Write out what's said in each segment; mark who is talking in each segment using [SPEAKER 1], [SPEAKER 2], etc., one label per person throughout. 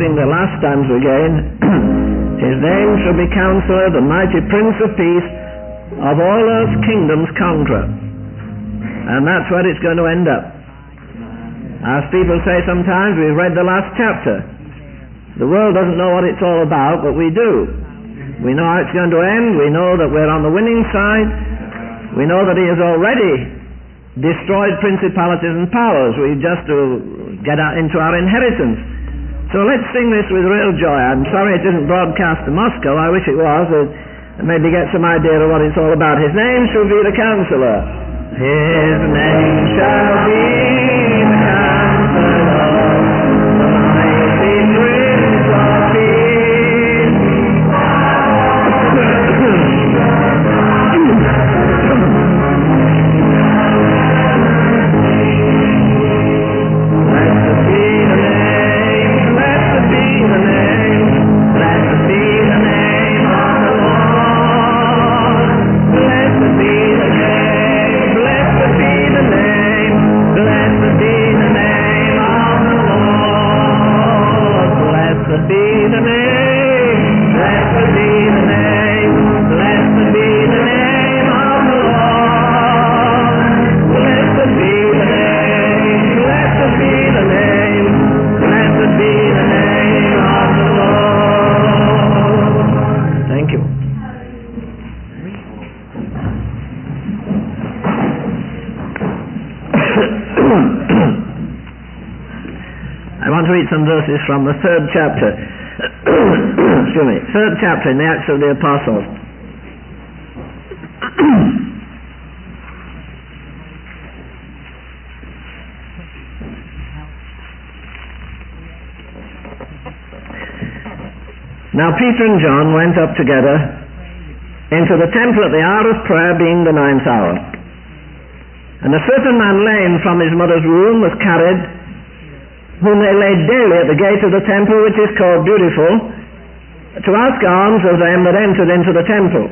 [SPEAKER 1] sing the last stanza again. His name shall be Counselor, the mighty Prince of Peace, of all earth's kingdoms conqueror. And that's where it's going to end up. As people say sometimes, we've read the last chapter. The world doesn't know what it's all about, but we do. We know how it's going to end. We know that we're on the winning side. We know that he has already destroyed principalities and powers. We just to get into our inheritance. So let's sing this with real joy. I'm sorry it isn't broadcast to Moscow. I wish it was. Maybe get some idea of what it's all about. His name shall be the Counselor. His name shall be the Counselor, the mighty Prince of Peace. Blessed be the name, blessed be the name, blessed be the name of the Lord. Blessed be the name, blessed be the name, blessed be the name of the Lord. Blessed be the name, blessed be the name, blessed be the name of the Lord. Blessed be the name, blessed be the name, blessed be the name of the Lord. Thank you. I want to read some verses from the third chapter. Excuse me. Third chapter in the Acts of the Apostles. Now Peter and John went up together into the temple at the hour of prayer, being the 9th hour. And a certain man lame from his mother's womb was carried, whom they laid daily at the gate of the temple, which is called Beautiful, to ask alms of them that entered into the temple.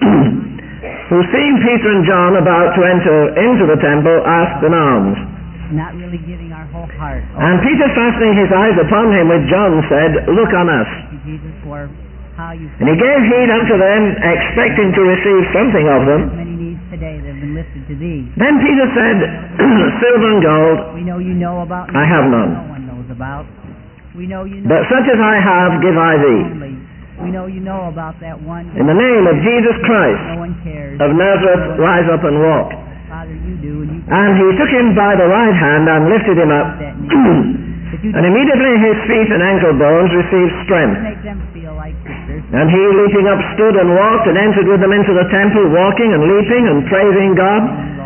[SPEAKER 1] Who, seeing Peter and John about to enter into the temple, asked an alms.
[SPEAKER 2] Not really giving our whole heart.
[SPEAKER 1] And Peter, fastening his eyes upon him with John, said, Look on us.
[SPEAKER 2] Thank you, Jesus, for how you.
[SPEAKER 1] And he gave heed unto them, expecting to receive something of them.
[SPEAKER 2] Many needs today that have been lifted to thee.
[SPEAKER 1] Then Peter said, Silver and gold
[SPEAKER 2] We know you know about.
[SPEAKER 1] I have none.
[SPEAKER 2] No one knows about. We know you know.
[SPEAKER 1] But such as I have give I thee.
[SPEAKER 2] Only. We know you know about that one.
[SPEAKER 1] In the name of Jesus Christ
[SPEAKER 2] No one cares.
[SPEAKER 1] of Nazareth, rise up and walk.
[SPEAKER 2] Father, you do, and you.
[SPEAKER 1] And he took him by the right hand and lifted him up.
[SPEAKER 2] That name. But you
[SPEAKER 1] And immediately his feet and ankle bones received strength.
[SPEAKER 2] make them feel like sisters.
[SPEAKER 1] And he, leaping up, stood and walked and entered with them into the temple, walking and leaping and praising God.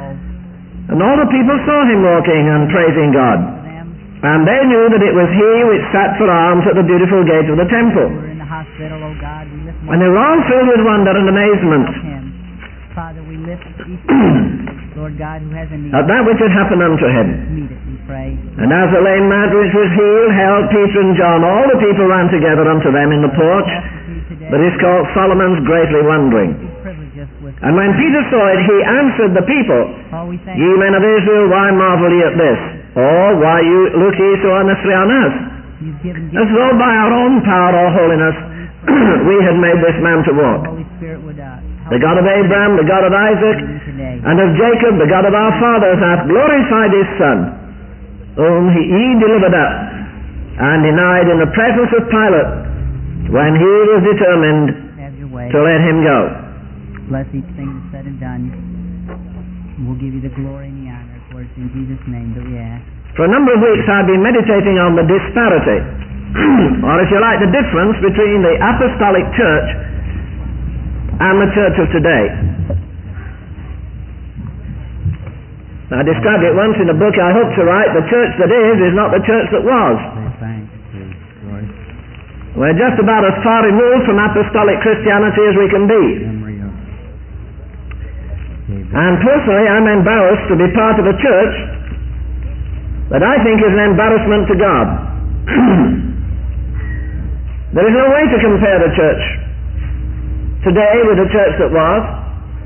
[SPEAKER 1] And all the people saw him walking and praising God. And they knew that it was he which sat for alms at the beautiful gate of the temple.
[SPEAKER 2] We're in the hospital, oh God. We lift
[SPEAKER 1] And they were all filled with wonder and amazement
[SPEAKER 2] him. Father, we lift each Lord God who has a need.
[SPEAKER 1] at that which had happened unto him.
[SPEAKER 2] Meet it, we pray.
[SPEAKER 1] And as the lame man which was healed held Peter and John, all the people ran together unto them in the porch, that is called Solomon's, greatly wondering.
[SPEAKER 2] Privilege us with.
[SPEAKER 1] And when Peter saw it, he answered the people,
[SPEAKER 2] Oh, we thank
[SPEAKER 1] Ye men of Israel, why marvel ye at this? Or why look ye so earnestly on us?
[SPEAKER 2] You've given
[SPEAKER 1] As though by our own power or holiness we had made this man to walk.
[SPEAKER 2] Holy Spirit would help
[SPEAKER 1] The God of Abraham, the God of Isaac,
[SPEAKER 2] you today.
[SPEAKER 1] and of Jacob, the God of our fathers, hath glorified his Son, whom he delivered up, and denied in the presence of Pilate, when he was determined
[SPEAKER 2] Have your way.
[SPEAKER 1] to let him go.
[SPEAKER 2] Bless each thing that's said and done. We'll give you the glory and the honor, for it's in Jesus' name that we ask.
[SPEAKER 1] For a number of weeks I've been meditating on the disparity, or if you like, the difference between the apostolic church and the church of today. I described it once in a book I hope to write. The church that is not the church that was. We're just about as far removed from apostolic Christianity as we can be. And personally, I'm embarrassed to be part of a church that I think is an embarrassment to God. There is no way to compare the church today with the church that was.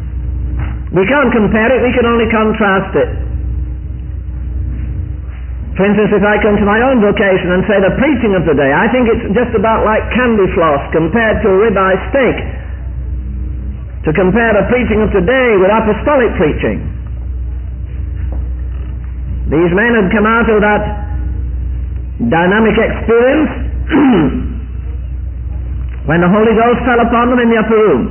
[SPEAKER 1] We can't compare it, we can only contrast it. For instance, if I come to my own vocation and say the preaching of the day, I think it's just about like candy floss compared to a ribeye steak. To compare the preaching of today with apostolic preaching. These men had come out of that dynamic experience when the Holy Ghost fell upon them in the upper room.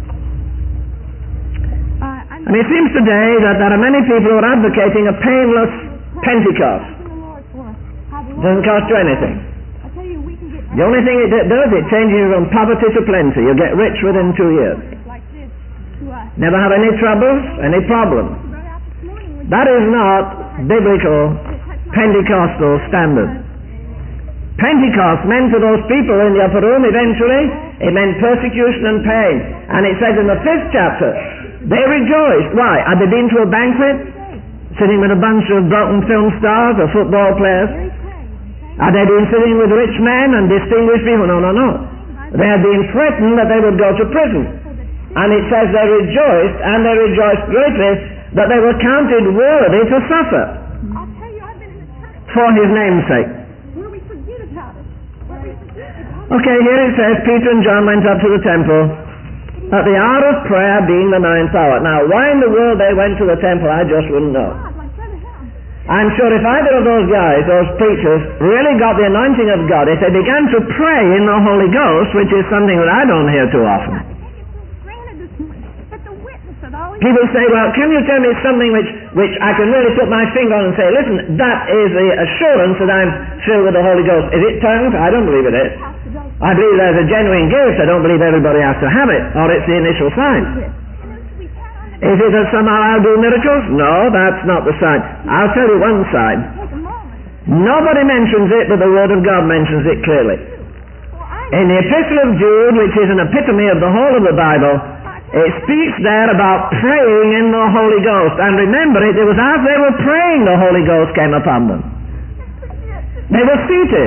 [SPEAKER 1] And it seems today that there are many people who are advocating a painless Pentecost. It doesn't cost you anything. The only thing it does, it changes you from poverty to plenty. You get rich within 2 years. Never have any troubles, any problems. That is not biblical Pentecostal standard. Pentecost meant to those people in the upper room eventually, it meant persecution and pain. And it says in the 5th chapter, they rejoiced. Why? Had they been to a banquet? Sitting with a bunch of broken film stars or football players? Had they been sitting with rich men and distinguished people? No, no, no. They had been threatened that they would go to prison. And it says they rejoiced, and they rejoiced greatly, that they were counted worthy to suffer for his name's sake. Okay, here it says Peter and John went up to the temple at the hour of prayer, being the 9th hour. Now, why in the world they went to the temple, I just wouldn't know. I'm sure if either of those guys, those preachers, really got the anointing of God, if they began to pray in the Holy Ghost, which is something that I don't hear too often. People say, well, can you tell me something which I can really put my finger on and say, listen, that is the assurance that I'm filled with the Holy Ghost. Is it tongues? I don't believe it is. I believe there's a genuine gift. I don't believe everybody has to have it, or it's the initial sign. Is it that somehow I'll do miracles? No, that's not the sign. I'll tell you one sign. Nobody mentions it, but the Word of God mentions it clearly. In the Epistle of Jude, which is an epitome of the whole of the Bible, it speaks there about praying in the Holy Ghost. And remember, it was as they were praying the Holy Ghost came upon them. They were seated.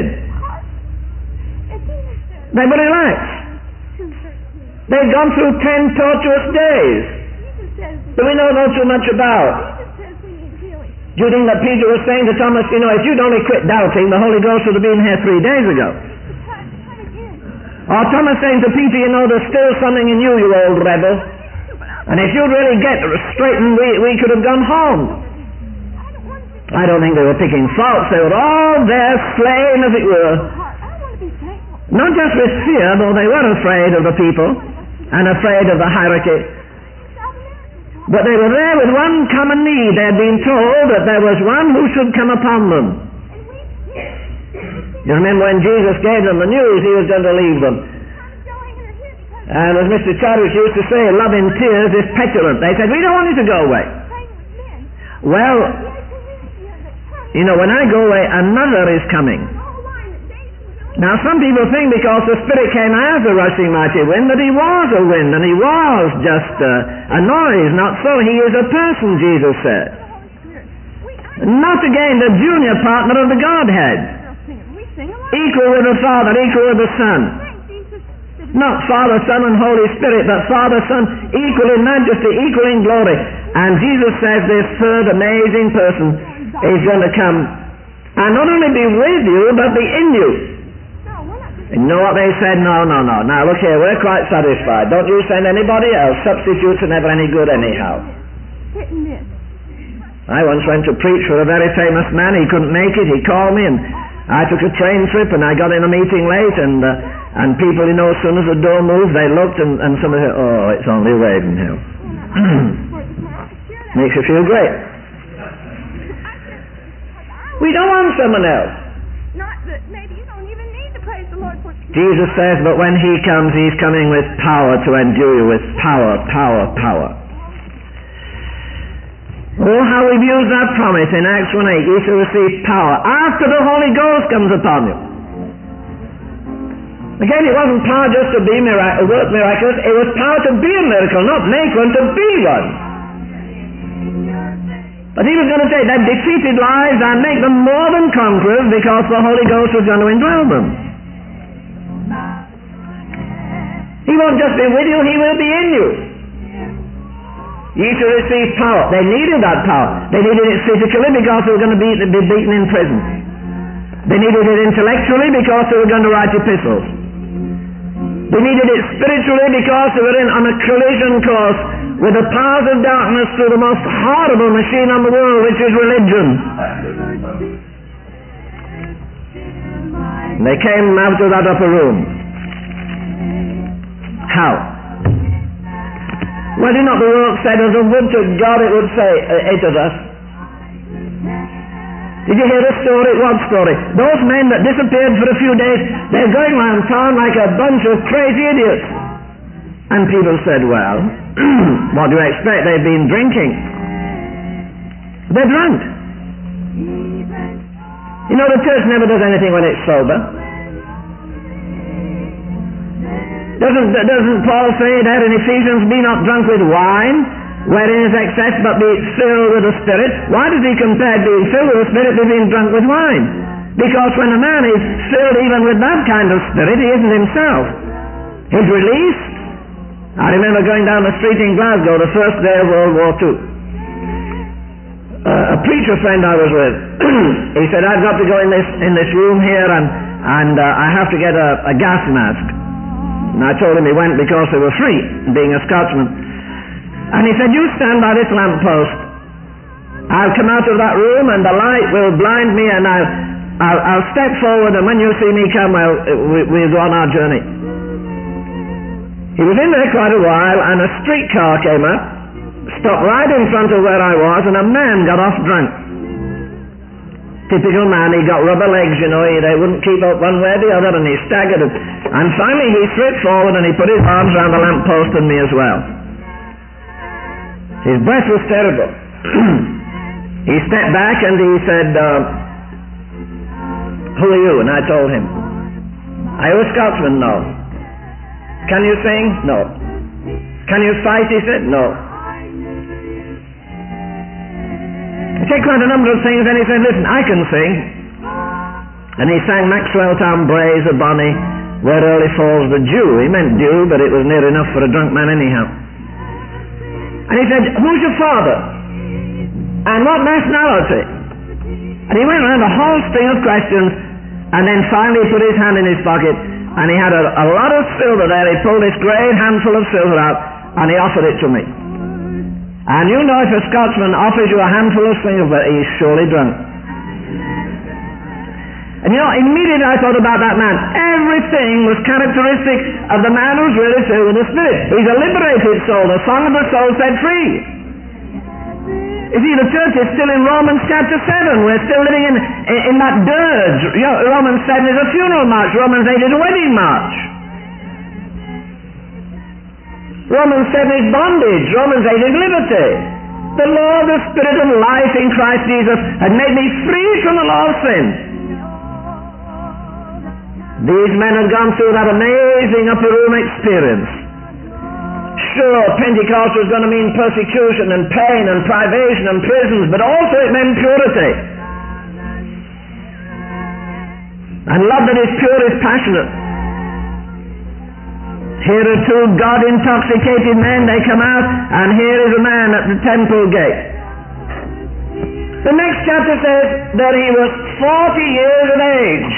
[SPEAKER 1] They were relaxed. They'd gone through 10 tortuous days that we don't know too much about. Do you think that Peter was saying to Thomas, you know, if you'd only quit doubting, the Holy Ghost would have been here 3 days ago? Or Thomas saying to Peter, you know, there's still something in you, you old rebel. And if you'd really get straightened, we could have gone home. I don't think they were picking faults. They were all there slain, as it were. Not just with fear, though they were afraid of the people and afraid of the hierarchy. But they were there with one common need. They had been told that there was one who should come upon them. You remember when Jesus gave them the news, he was going to leave them. And as Mr. Chadwick used to say, love in tears is petulant. They said, we don't want you to go away. Well, you know, when I go away, another is coming. Now, some people think because the Spirit came as a rushing mighty wind, that he was a wind, and he was just a noise. Not so. He is a person, Jesus said. Not again the junior partner of the Godhead. Equal with the Father, equal with the Son. Not Father, Son, and Holy Spirit, but Father, Son, equal in majesty, equal in glory. And Jesus says this third amazing person is going to come and not only be with you, but be in you. You know what they said? No. Now look here, we're quite satisfied. Don't you send anybody else. Substitutes are never any good anyhow. I once went to preach for a very famous man. He couldn't make it. He called me and I took a train trip and I got in a meeting late and people, you know, as soon as the door moved, they looked and somebody said, oh, it's only Ravenhill. Makes you feel great. We don't want someone else.
[SPEAKER 3] Maybe you don't even need to praise the Lord for
[SPEAKER 1] Jesus says, but when he comes, he's coming with power to endure you, with power. Oh, how we've used that promise in Acts 1:8. You shall receive power after the Holy Ghost comes upon you. Again, it wasn't power just to be work miracles. It was power to be a miracle, not make one, to be one. But he was going to take their defeated lives and make them more than conquerors because the Holy Ghost was going to indwell them. He won't just be with you, he will be in you. Ye shall receive power. They needed that power. They needed it physically because they were going to be beaten in prison. They needed it intellectually because they were going to write epistles. They needed it spiritually because they were on a collision course with the powers of darkness through the most horrible machine on the world, which is religion. And they came out of that upper room. How? Was it not the work said, as a would to God it would say, it of us? Did you hear the story? What story? Those men that disappeared for a few days, they're going around town like a bunch of crazy idiots. And people said, well, what do you expect? They've been drinking. They're drunk. You know, the church never does anything when it's sober. Doesn't Paul say there in Ephesians, be not drunk with wine, wherein is excess, but be filled with the Spirit? Why does he compare being filled with the Spirit with being drunk with wine? Because when a man is filled even with that kind of spirit, he isn't himself. He's released. I remember going down the street in Glasgow the first day of World War II. A preacher friend I was with, he said, I've got to go in this room here and I have to get a gas mask. And I told him he went because they were free, being a Scotsman. And he said, you stand by this lamppost. I'll come out of that room and the light will blind me and I'll step forward, and when you see me come, we'll go on our journey. He was in there quite a while, and a streetcar came up, stopped right in front of where I was, and a man got off drunk. Typical man, he got rubber legs, you know, they wouldn't keep up one way or the other, and he staggered. And finally he slipped forward and he put his arms around the lamppost and me as well. His breath was terrible. He stepped back and he said, who are you? And I told him. Are you a Scotsman? No. Can you sing? No. Can you fight? He said, no. He said quite a number of things, and he said, listen, I can sing. And he sang Maxwell Town Braes, a bonny, where early falls the dew. He meant dew, but it was near enough for a drunk man anyhow. And he said, who's your father? And what nationality? And he went around a whole string of questions, and then finally he put his hand in his pocket, and he had a lot of silver there. He pulled this great handful of silver out, and he offered it to me. And you know, if a Scotsman offers you a handful of silver, he's surely drunk. And you know, immediately I thought about that man. Everything was characteristic of the man who's really filled with the Spirit. He's a liberated soul, the song of the soul set free. You see, the church is still in Romans chapter 7. We're still living in that dirge. You know, Romans 7 is a funeral march. Romans 8 is a wedding march. Romans 7 is bondage. Romans 8 is liberty. The law of the Spirit of life in Christ Jesus had made me free from the law of sin. These men had gone through that amazing upper room experience. Sure, Pentecost was going to mean persecution and pain and privation and prisons, but also it meant purity. And love that is pure is passionate. Here are two God-intoxicated men. They come out, and here is a man at the temple gate. The next chapter says that he was 40 years of age.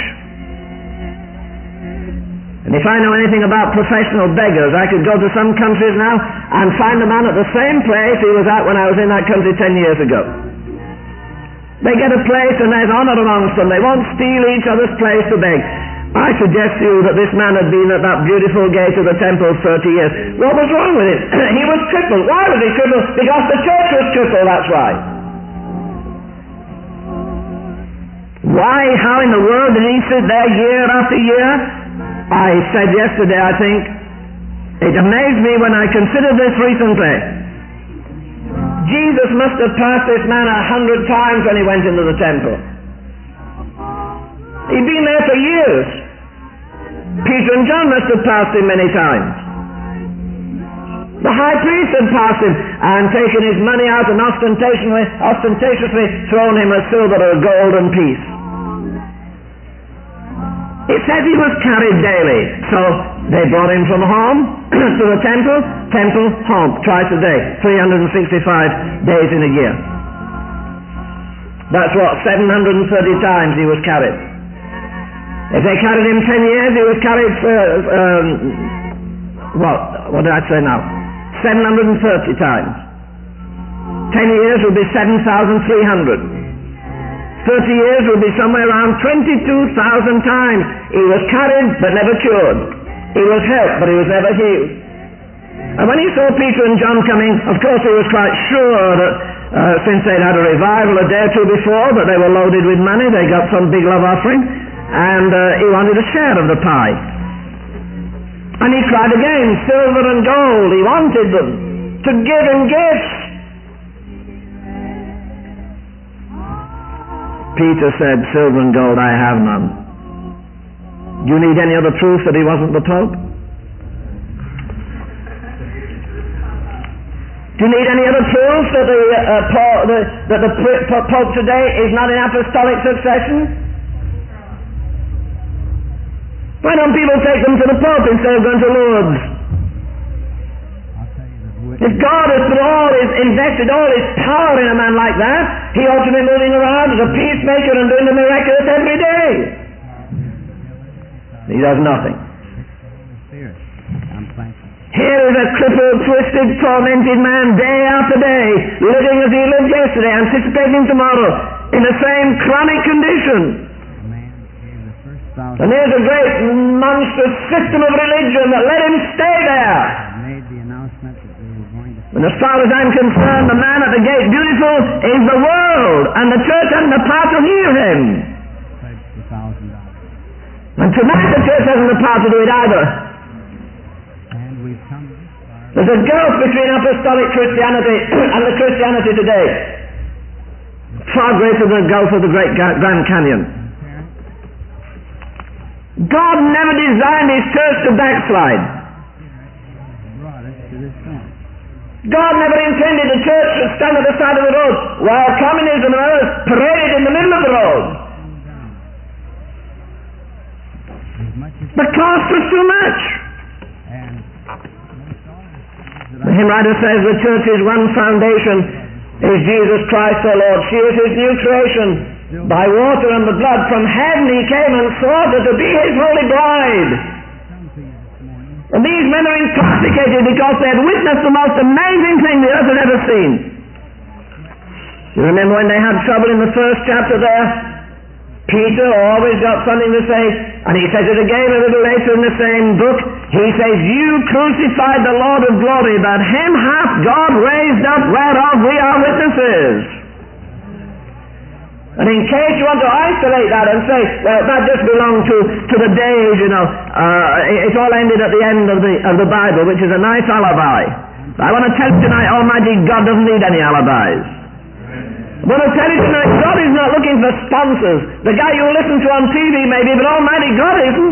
[SPEAKER 1] And if I know anything about professional beggars, I could go to some countries now and find the man at the same place he was at when I was in that country 10 years ago. They get a place and there's honor amongst them. They won't steal each other's place to beg. I suggest to you that this man had been at that beautiful gate of the temple 30 years. What was wrong with him? He was crippled. Why was he crippled? Because the church was crippled, that's why. Why? How in the world did he sit there year after year? I said yesterday, I think, it amazed me when I considered this recently. Jesus must have passed this man 100 times when he went into the temple. He'd been there for years. Peter and John must have passed him many times. The high priest had passed him and taken his money out and ostentatiously thrown him a silver or a golden piece. It says he was carried daily. So They brought him from home to the temple, home, twice a day, 365 days in a year. That's what, 730 times he was carried. If they carried him 10 years, he was carried for, what did I say now? 730 times. 10 years would be 7,300. 30 years would be somewhere around 22,000 times. He was carried but never cured. He was helped but he was never healed. And when he saw Peter and John coming, of course he was quite sure that since they'd had a revival a day or two before, that they were loaded with money, they got some big love offering, and he wanted a share of the pie. And he cried again, silver and gold, he wanted them to give him gifts. Peter said, silver and gold I have none. Do you need any other proof that he wasn't the Pope? Do you need any other proof that the Pope today is not in apostolic succession? Why don't people take them to the Pope instead of going to Lourdes? If God has invested all his power in a man like that, he ought to be moving around as a peacemaker and doing the miraculous every day. He does nothing. Here is a crippled, twisted, tormented man day after day, living as he lived yesterday, anticipating tomorrow, in the same chronic condition. And here's a great monstrous system of religion that let him stay there. And as far as I'm concerned, the man at the gate beautiful is the world, and the church hasn't the power to heal him. And tonight the church hasn't the power to do it either. There's a gulf between apostolic Christianity and the Christianity today, far greater than the gulf of the Great Grand Canyon. God never designed his church to backslide. God never intended the church to stand at the side of the road while communism and others paraded in the middle of the road. The cost was too much. The hymn writer says the church's one foundation is Jesus Christ our Lord. She is his new creation. By water and the blood from heaven he came and sought her to be his holy bride. And these men are intoxicated because they had witnessed the most amazing thing the earth had ever seen. You remember when they had trouble in the first chapter there? Peter always got something to say, and he says it again a little later in the same book. He says, you crucified the Lord of glory, but him hath God raised up, whereof we are witnesses. And in case you want to isolate that and say, well, that just belonged to the days, it all ended at the end of the Bible, which is a nice alibi. I want to tell you tonight, Almighty God doesn't need any alibis. I want to tell you tonight, God is not looking for sponsors. The guy you listen to on TV maybe, but Almighty God isn't.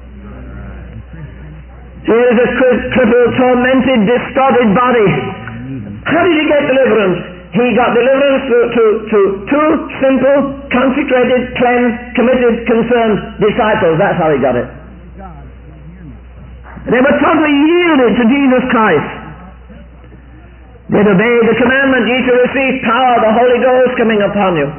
[SPEAKER 1] Here is a crippled, tormented, distorted body. How did he get deliverance? He got deliverance to two simple, consecrated, cleansed, committed, concerned disciples. That's how he got it. They were totally yielded to Jesus Christ. They obeyed the commandment, ye shall receive power, the Holy Ghost coming upon you.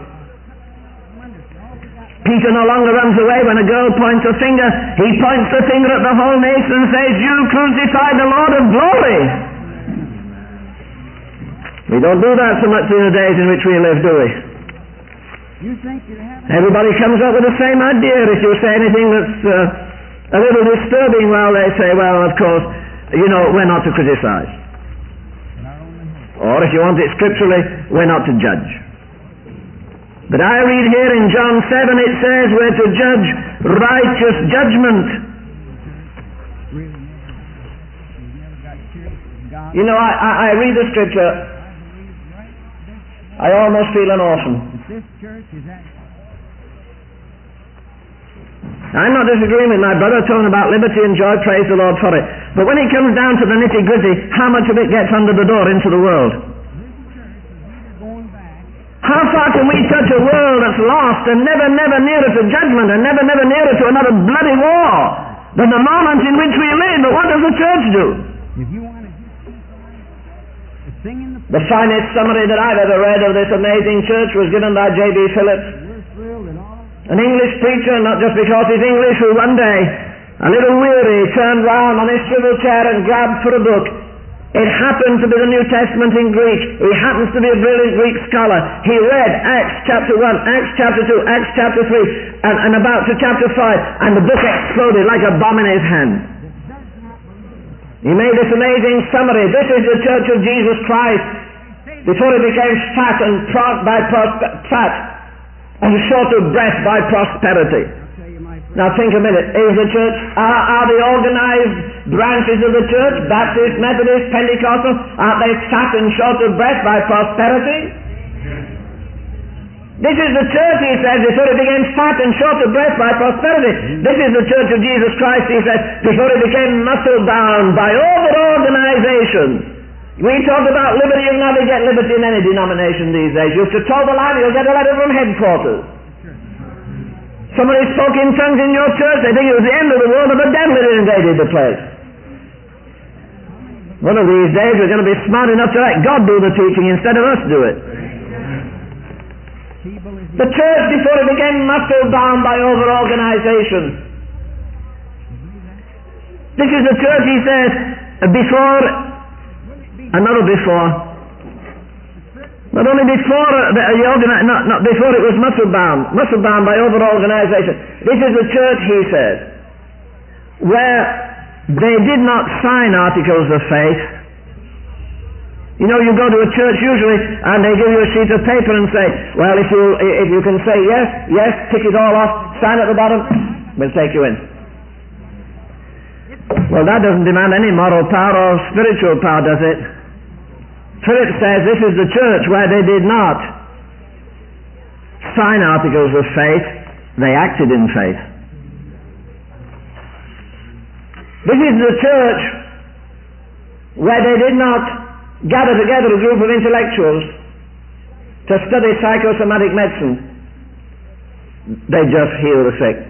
[SPEAKER 1] Peter no longer runs away when a girl points a finger. He points the finger at the whole nation and says, you crucified the Lord of glory. We don't do that so much in the days in which we live, do we? Everybody comes up with the same idea. If you say anything that's a little disturbing, well, they say, well, of course, we're not to criticize. Or if you want it scripturally, we're not to judge. But I read here in John 7, it says we're to judge righteous judgment. I read the scripture, I almost feel an orphan. I'm not disagreeing with my brother talking about liberty and joy, praise the Lord for it. But when it comes down to the nitty-gritty, how much of it gets under the door into the world? How far can we touch a world that's lost and never nearer to judgment and never nearer to another bloody war than the moment in which we live. But what does the church do?
[SPEAKER 2] If you want to just sing in the
[SPEAKER 1] The finest summary that I've ever read of this amazing church was given by J.B. Phillips,
[SPEAKER 2] we're thrilled and all.
[SPEAKER 1] an English preacher, not just because he's English, who one day, a little weary, turned round on his swivel chair and grabbed for a book. It happened to be the New Testament in Greek. He happens to be a brilliant Greek scholar. He read Acts chapter 1, Acts chapter 2, Acts chapter 3, and about to chapter 5, and the book exploded like a bomb in his hand. He made this amazing summary. This is the Church of Jesus Christ before it became fat and short of breath by prosperity. Now think a minute. Is the church, are the organized branches of the church, Baptist, Methodist, Pentecostal, aren't they fat and short of breath by prosperity? This is the church, he says, before it became fat and short of breath by prosperity. This is the Church of Jesus Christ, he says, before it became muscle-bound by over-organization. We talk about liberty. You'll never get liberty in any denomination these days. You have to toe the line, you'll get a letter from headquarters. Somebody spoke in tongues in your church, they think it was the end of the world, and the devil had invaded the place. One of these days we're going to be smart enough to let God do the teaching instead of us do it. The church before it became muscle-bound by over-organization. This is the church, he says, before, another before. Not only before not before it was muscle-bound by over-organization. This is the church, he says, where they did not sign articles of faith. You know, you go to a church usually and they give you a sheet of paper and say, well, if you can say yes, tick it all off, sign at the bottom, we'll take you in. Well, that doesn't demand any moral power or spiritual power, does it? Philip says this is the church where they did not sign articles of faith, they acted in faith. This is the church where they did not gather together a group of intellectuals to study psychosomatic medicine. They just heal the sick.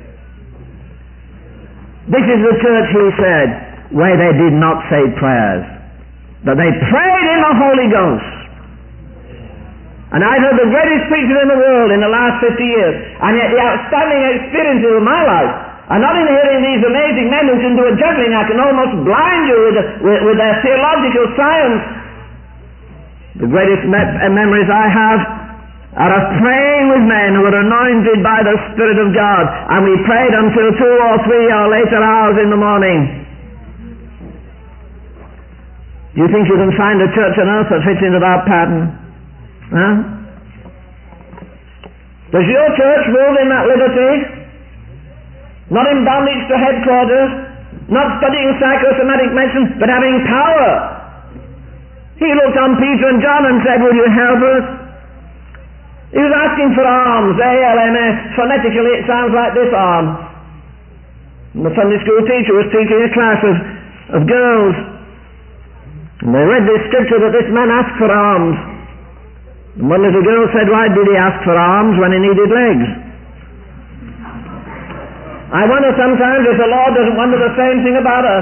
[SPEAKER 1] This is the church, he said, where they did not say prayers, but they prayed in the Holy Ghost. And I've heard the greatest preacher in the world in the last 50 years, and yet the outstanding experiences of my life are not in hearing these amazing men who can do a juggling. I can almost blind you with their theological science. The greatest memories I have are of praying with men who were anointed by the Spirit of God, and we prayed until 2 or 3 or later hours in the morning. Do you think you can find a church on earth that fits into that pattern? Huh? Does your church move in that liberty? Not in bondage to headquarters, not studying psychosomatic medicine, but having power. He looked on Peter and John and said, will you help us? He was asking for alms, A-L-M-S. Phonetically it sounds like this arm. And the Sunday school teacher was teaching a class of girls. And they read this scripture that this man asked for alms. And one little girl said, why did he ask for alms when he needed legs? I wonder sometimes if the Lord doesn't wonder the same thing about us.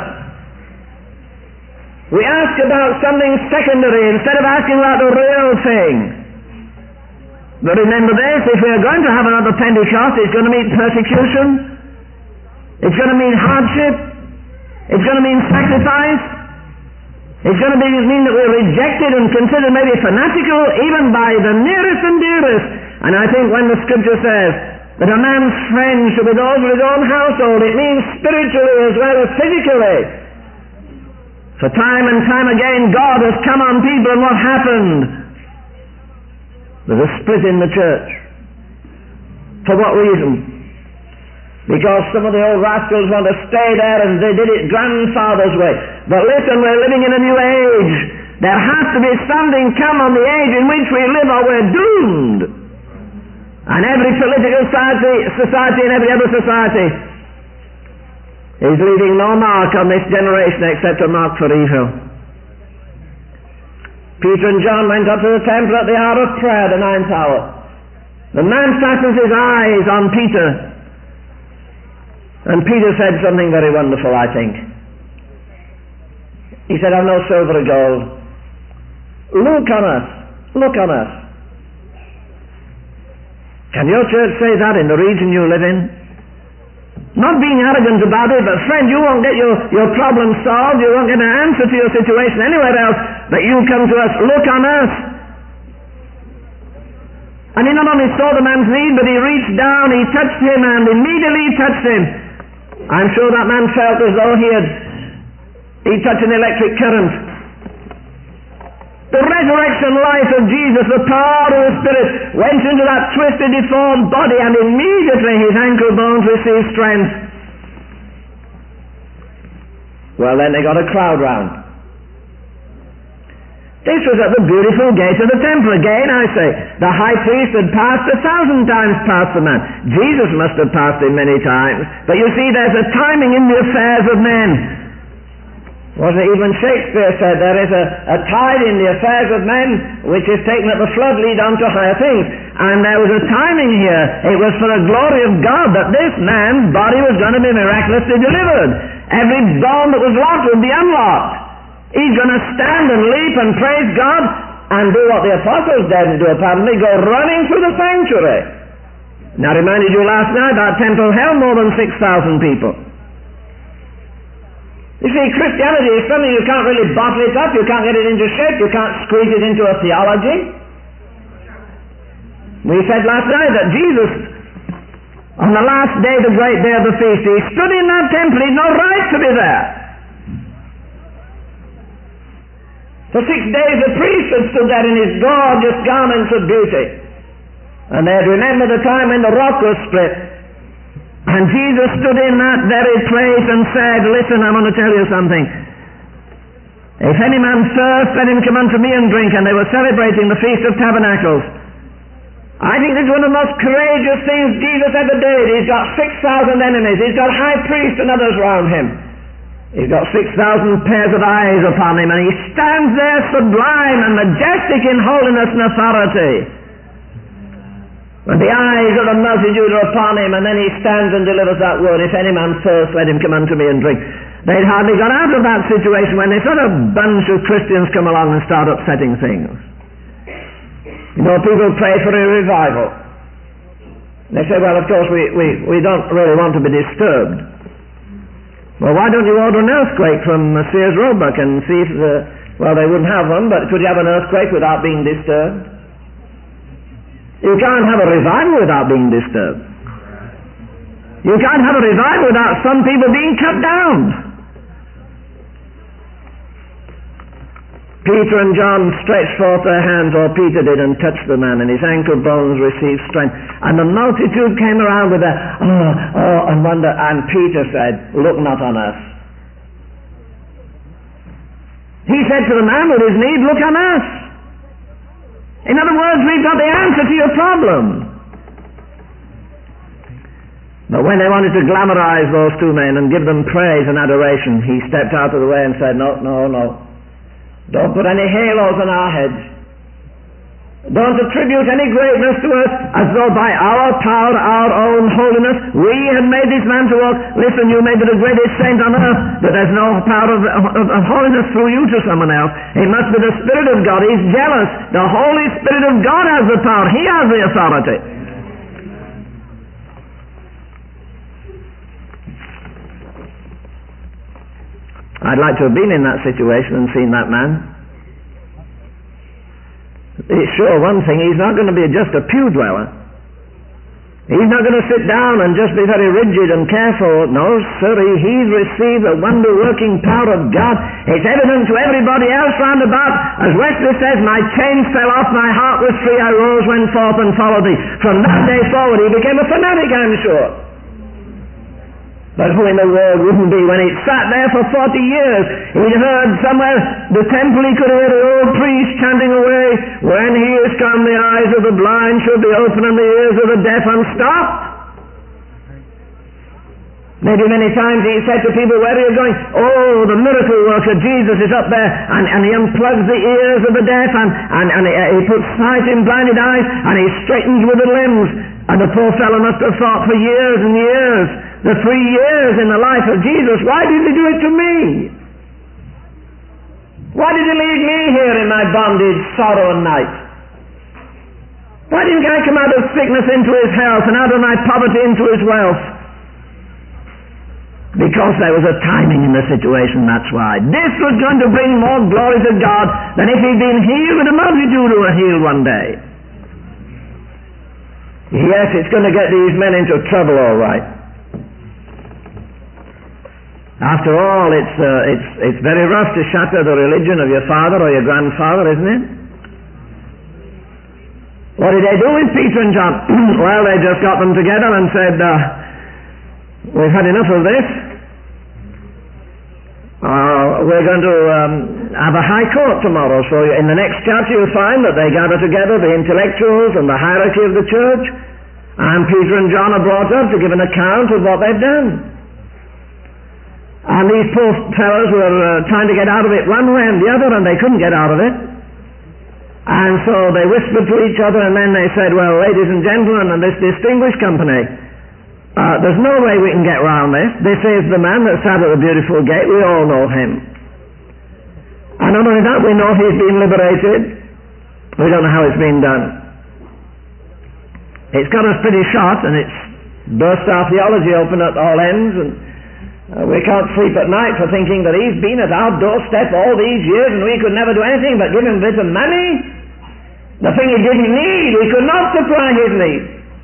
[SPEAKER 1] We ask about something secondary instead of asking about the real thing. But remember this, if we are going to have another Pentecost, it's going to mean persecution. It's going to mean hardship. It's going to mean sacrifice. It's going to mean that we're rejected and considered maybe fanatical even by the nearest and dearest. And I think when the scripture says that a man's friends should be those of his own household, it means spiritually as well as physically. For time and time again, God has come on people, and what happened? There's a split in the church. For what reason? Because some of the old rascals want to stay there and they did it grandfather's way. But listen, we're living in a new age. There has to be something come on the age in which we live or we're doomed. And every political society and every other society is leaving no mark on this generation except a mark for evil. Peter and John went up to the temple at the hour of prayer, the 9th hour. The man fastens his eyes on Peter And Peter said something very wonderful, I think. He said, "I've no silver or gold. Look on us. Look on us." Can your church say that in the region you live in? Not being arrogant about it, but friend, you won't get your problem solved, you won't get an answer to your situation anywhere else, but you come to us, look on us. And he not only saw the man's need, but he reached down, he touched him, and immediately he touched him. I'm sure that man felt as though he touched an electric current. The resurrection life of Jesus, the power of the Spirit, went into that twisted, deformed body, and immediately his ankle bones received strength. Well, then they got a crowd round. This was at the beautiful gate of the temple. Again, I say, the high priest had passed 1,000 times past the man. Jesus must have passed him many times. But you see, there's a timing in the affairs of men. Wasn't it even Shakespeare said, there is a tide in the affairs of men which is taken at the flood lead on to higher things. And there was a timing here. It was for the glory of God that this man's body was going to be miraculously delivered. Every bone that was locked would be unlocked. He's going to stand and leap and praise God and do what the apostles dared do, apparently, go running through the sanctuary. Now, I reminded you last night that temple held more than 6,000 people. You see, Christianity is something you can't really bottle it up, you can't get it into shape, you can't squeeze it into a theology. We said last night that Jesus, on the last day, the great day of the feast, he stood in that temple, he had no right to be there. For 6 days the priest had stood there in his gorgeous garments of beauty. And they had remembered the time when the rock was split. And Jesus stood in that very place and said, "Listen, I'm going to tell you something. If any man thirst, let him come unto me and drink." And they were celebrating the Feast of Tabernacles. I think this is one of the most courageous things Jesus ever did. He's got 6,000 enemies. He's got high priests and others round him. He's got 6,000 pairs of eyes upon him, and he stands there sublime and majestic in holiness and authority. And the eyes of the multitude are upon him, and then he stands and delivers that word, "If any man thirst, let him come unto me and drink." They'd hardly got out of that situation when this other bunch of Christians come along and start upsetting things. You know, people pray for a revival. They say, "Well, of course, we don't really want to be disturbed." Well, why don't you order an earthquake from Sears Roebuck and see if well, they wouldn't have one, but could you have an earthquake without being disturbed? You can't have a revival without being disturbed. You can't have a revival without some people being cut down. Peter and John stretched forth their hands, or Peter did, and touched the man, and his ankle bones received strength. And the multitude came around with and wonder, and Peter said, "Look not on us." He said to the man with his need, "Look on us." In other words, we've got the answer to your problem. But when they wanted to glamorize those two men and give them praise and adoration, he stepped out of the way and said, No. Don't put any halos on our heads. Don't attribute any greatness to us as though by our power, our own holiness, we had made this man to walk. Listen, you may be the greatest saint on earth, but there's no power of holiness through you to someone else. It must be the Spirit of God. He's jealous. The Holy Spirit of God has the power. He has the authority. I'd like to have been in that situation and seen that man. It's sure one thing, he's not going to be just a pew dweller. He's not going to sit down and just be very rigid and careful. No, sir, he's received the wonder-working power of God. It's evident to everybody else round about. As Wesley says, "My chains fell off, my heart was free, I rose, went forth and followed thee." From that day forward he became a fanatic, I'm sure. But who in the world wouldn't be? When he'd sat there for 40 years, he'd heard somewhere, the temple, he could hear the old priest chanting away, "When he is come, the eyes of the blind shall be opened and the ears of the deaf unstopped." Maybe many times he said to people, "Where are you going?" "Oh, the miracle worker Jesus is up there," and he unplugs the ears of the deaf, and he puts sight in blinded eyes, and he straightens with the limbs. And the poor fellow must have thought for years and years, the 3 years in the life of Jesus, why did he do it to me? Why did he leave me here in my bondage, sorrow and night? Why didn't I come out of sickness into his health and out of my poverty into his wealth? Because there was a timing in the situation, that's why. This was going to bring more glory to God than if he'd been healed with a multitude who were healed one day. Yes, it's going to get these men into trouble, all right. After all, it's very rough to shatter the religion of your father or your grandfather, isn't it? What did they do with Peter and John? Well, they just got them together and said, we've had enough of this. We're going to have a high court tomorrow. So in the next chapter you'll find that they gather together, the intellectuals and the hierarchy of the church, and Peter and John are brought up to give an account of what they've done. And these poor fellows were trying to get out of it one way and the other, and they couldn't get out of it. And so they whispered to each other, and then they said, well, ladies and gentlemen, and this distinguished company, there's no way we can get round this. This is the man that sat at the beautiful gate. We all know him. And not only that, we know he's been liberated. We don't know how it's been done. It's got us pretty short, and it's burst our theology open at all ends, and we can't sleep at night for thinking that he's been at our doorstep all these years and we could never do anything but give him a bit of money. The thing he didn't need, we could not supply his need.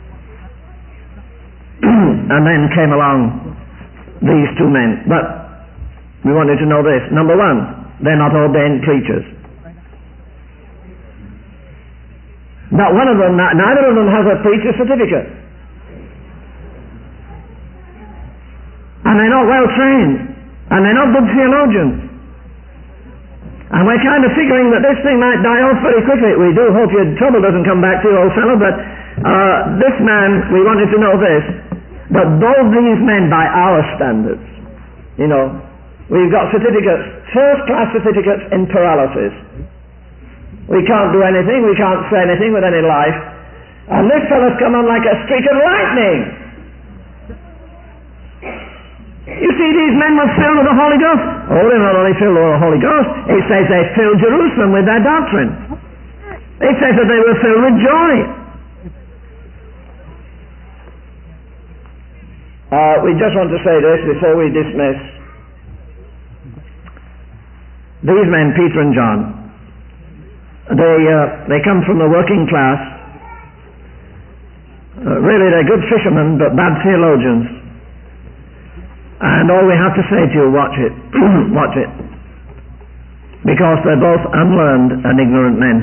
[SPEAKER 1] And then came along these two men. But we wanted to know this. Number one, they're not ordained preachers. Not one of them, neither of them has a preacher's certificate. And they're not well trained. And they're not good theologians. And we're kind of figuring that this thing might die off very quickly. We do hope your trouble doesn't come back to you, old fellow, but this man, we wanted to know this, that both these men, by our standards, you know, we've got certificates, first-class certificates in paralysis. We can't do anything, we can't say anything with any life. And this fellow's come on like a streak of lightning. You see, these men were filled with the Holy Ghost. Oh, they're not only filled with the Holy Ghost, it says they filled Jerusalem with their doctrine. It says that they were filled with joy. We just want to say this before we dismiss. These men, Peter and John, they come from the working class. Really, they're good fishermen, but bad theologians. And all we have to say to you, watch it. Watch it. Because they're both unlearned and ignorant men.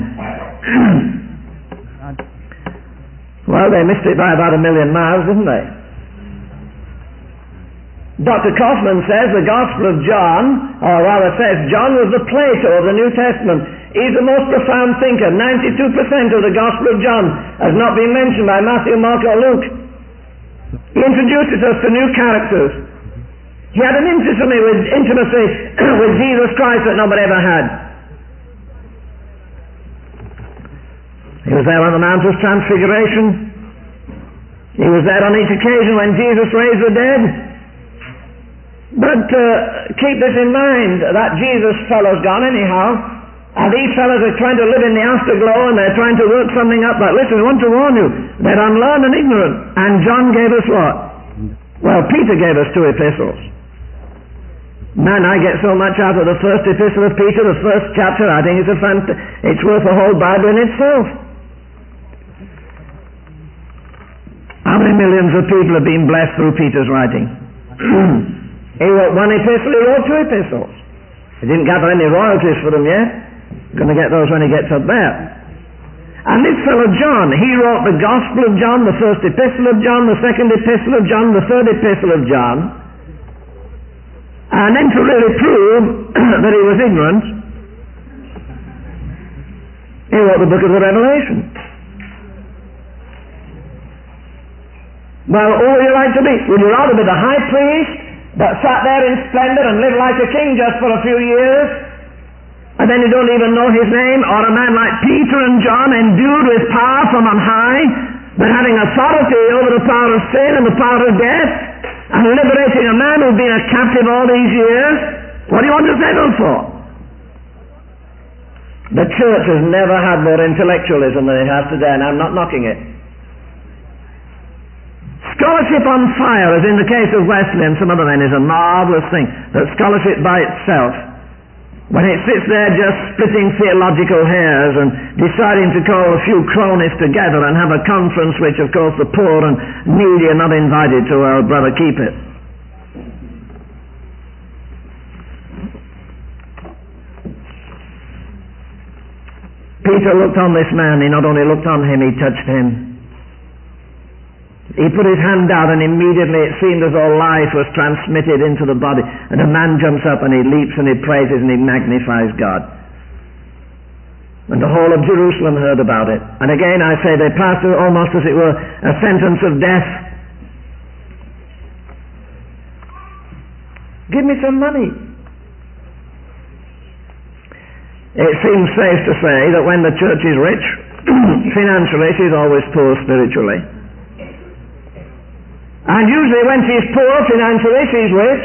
[SPEAKER 1] Well, they missed it by about 1 million miles, didn't they? Dr. Kaufman says the Gospel of John, or rather says John was the Plato of the New Testament. He's the most profound thinker. 92% of the Gospel of John has not been mentioned by Matthew, Mark, or Luke. He introduces us to new characters. He had an intimacy with Jesus Christ that nobody ever had. He was there on the Mount of Transfiguration. He was there on each occasion when Jesus raised the dead. But keep this in mind, that Jesus fellow's gone anyhow, and these fellows are trying to live in the afterglow and they're trying to work something up. But listen, we want to warn you, they're unlearned and ignorant. And John gave us what? Well, Peter gave us 2 epistles. Man, I get so much out of the first epistle of Peter, the first chapter. I think it's worth the whole Bible in itself. How many millions of people have been blessed through Peter's writing? He wrote 1 epistle, he wrote 2 epistles. He didn't gather any royalties for them yet. He's going to get those when he gets up there. And this fellow John, he wrote the Gospel of John, the first epistle of John, the second epistle of John, the third epistle of John. And then to really prove that he was ignorant, he wrote the book of the Revelation. Well, who would you like to be? Would you rather be the high priest that sat there in splendor and lived like a king just for a few years, and then you don't even know his name, or a man like Peter and John, endued with power from on high, but having authority over the power of sin and the power of death, and liberating a man who'd been a captive all these years. What do you want to settle for? The church has never had more intellectualism than it has today, and I'm not knocking it. Scholarship on fire, as in the case of Wesley and some other men, is a marvelous thing. That scholarship by itself, when it sits there just splitting theological hairs and deciding to call a few cronies together and have a conference which, of course, the poor and needy are not invited to, well, brother, keep it. Peter looked on this man. He not only looked on him, he touched him. He put his hand out, and immediately it seemed as though life was transmitted into the body. And a man jumps up and he leaps and he praises and he magnifies God. And the whole of Jerusalem heard about it. And again I say, they passed almost as it were a sentence of death. Give me some money. It seems safe to say that when the church is rich financially, she's always poor spiritually. And usually when she's poor financially, she's rich.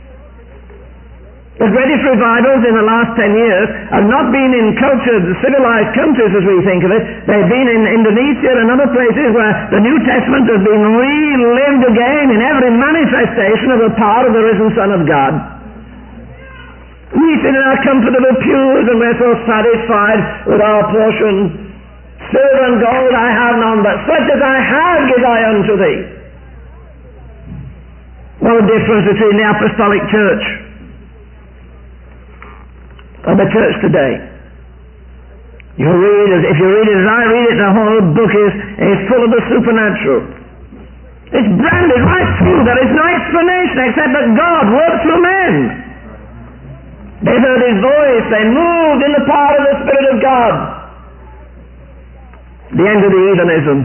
[SPEAKER 1] The greatest revivals in the last 10 years have not been in cultured, civilized countries as we think of it. They've been in Indonesia and other places where the New Testament has been relived again in every manifestation of the power of the risen Son of God. We sit in our comfortable pews and we're so satisfied with our portion. Silver and gold I have none, but such as I have give I unto thee. What a difference between the apostolic church and the church today. If you read it as I read it, the whole book is full of the supernatural. It's branded right through. There is no explanation except that God works through men. They heard his voice. They moved in the power of the Spirit of God. The end of the heathenism.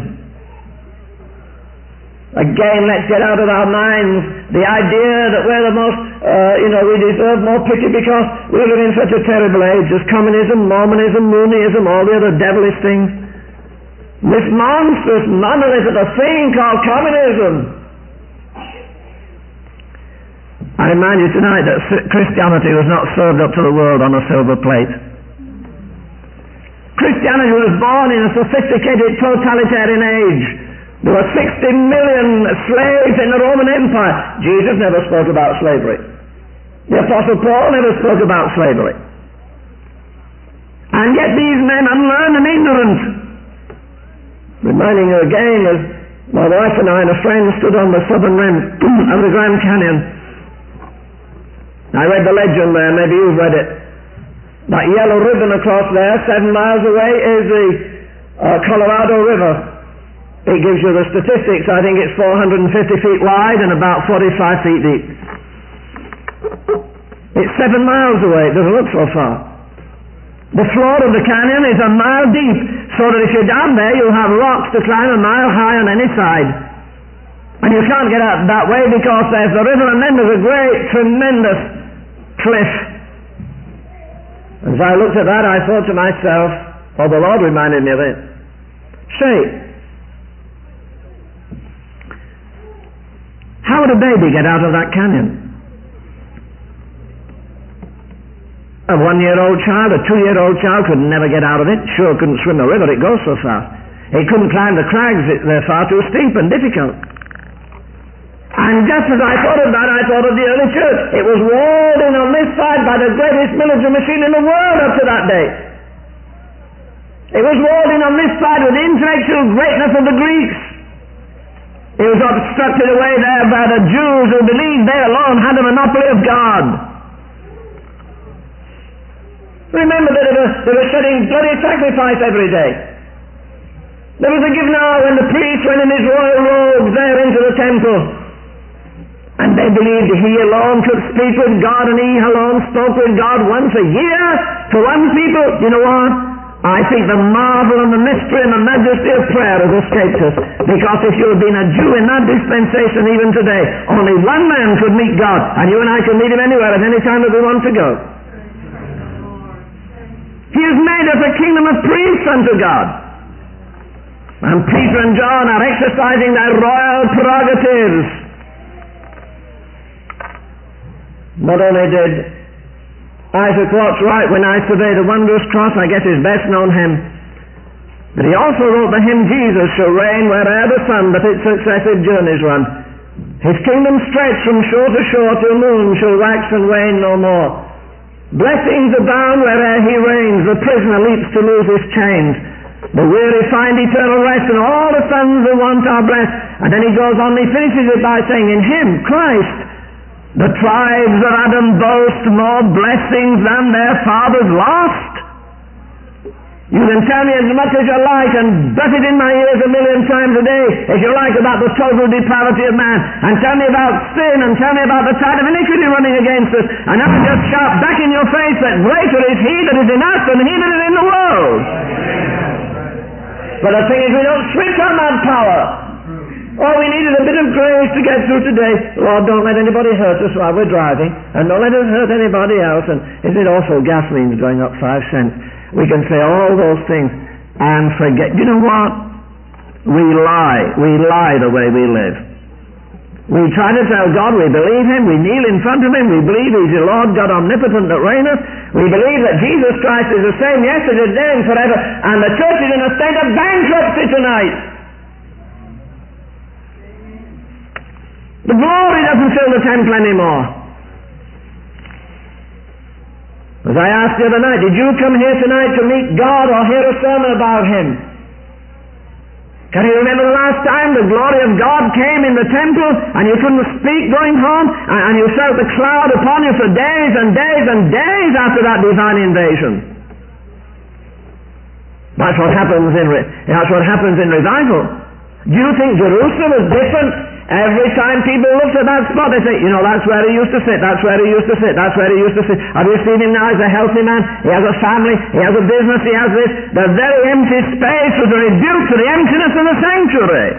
[SPEAKER 1] Again, let's get out of our minds the idea that we're the most, we deserve more pity because we live in such a terrible age. There's communism, Mormonism, Mooneyism, all the other devilish things. This monstrous monolith of a thing called communism. I remind you tonight that Christianity was not served up to the world on a silver plate. Christianity was born in a sophisticated totalitarian age. There were 60 million slaves in the Roman Empire. Jesus never spoke about slavery. The Apostle Paul never spoke about slavery. And yet these men, unlearned and ignorant, reminding you again as my wife and I and a friend stood on the southern rim of the Grand Canyon. I read the legend there, maybe you've read it. That yellow ribbon across there, 7 miles away, is the Colorado River. It gives you the statistics. I think it's 450 feet wide and about 45 feet deep. It's 7 miles away. It doesn't look so far. The floor of the canyon is a mile deep, so that if you're down there, you'll have rocks to climb a mile high on any side. And you can't get out that way because there's the river, and then there's a great, tremendous cliff. As I looked at that, I thought to myself, the Lord reminded me of it. Say, how would a baby get out of that canyon? A 1-year-old child, a 2-year-old child could never get out of it. Sure couldn't swim a river, it goes so fast. It couldn't climb the crags, they're far too steep and difficult. And just as I thought of that, I thought of the early church. It was walled in on this side by the greatest military machine in the world up to that day. It was walled in on this side with the intellectual greatness of the Greeks. It was obstructed away there by the Jews who believed they alone had the monopoly of God. Remember that they were shedding bloody sacrifice every day. There was a given hour when the priest went in his royal robes there into the temple. And they believed he alone could speak with God, and he alone spoke with God once a year to one people. You know what? I think the marvel and the mystery and the majesty of prayer has escaped us. Because if you had been a Jew in that dispensation even today, only one man could meet God, and you and I could meet him anywhere at any time that we want to go. He has made us a kingdom of priests unto God. And Peter and John are exercising their royal prerogatives. Not only did Isaac Watts write, "When I survey the wondrous cross, I get his best known hymn," but he also wrote the hymn, "Jesus shall reign where'er the sun that its successive journeys run. His kingdom stretch from shore to shore till moon shall wax and wane no more. Blessings abound where'er he reigns, the prisoner leaps to lose his chains. The weary find eternal rest, and all the sons of want are blessed." And then he goes on, he finishes it by saying, "In him, Christ, the tribes of Adam boast more blessings than their fathers lost." You can tell me as much as you like and butt it in my ears 1,000,000 times a day, if you like, about the total depravity of man, and tell me about sin, and tell me about the tide of iniquity running against us, and I'll just shout back in your face that greater is he that is in us than he that is in the world. But the thing is, we don't switch on that power. All we need is a bit of grace to get through today. Lord, don't let anybody hurt us while we're driving, and don't let us hurt anybody else. And isn't it also gasoline's going up 5 cents? We can say all those things and forget. You know what? We lie. We lie the way we live. We try to tell God we believe him, we kneel in front of him, we believe he's the Lord God omnipotent that reigneth, we believe that Jesus Christ is the same yesterday, today, and forever, and the church is in a state of bankruptcy tonight. The glory doesn't fill the temple anymore. As I asked the other night, did you come here tonight to meet God or hear a sermon about him? Can you remember the last time the glory of God came in the temple and you couldn't speak going home, and you felt the cloud upon you for days and days and days after that divine invasion? That's what happens in revival. Do you think Jerusalem is different? Every time people look at that spot, they say, you know, that's where he used to sit, that's where he used to sit, that's where he used to sit. Have you seen him now? He's a healthy man, he has a family, he has a business, he has this. The very empty space was a rebuke to the emptiness of the sanctuary.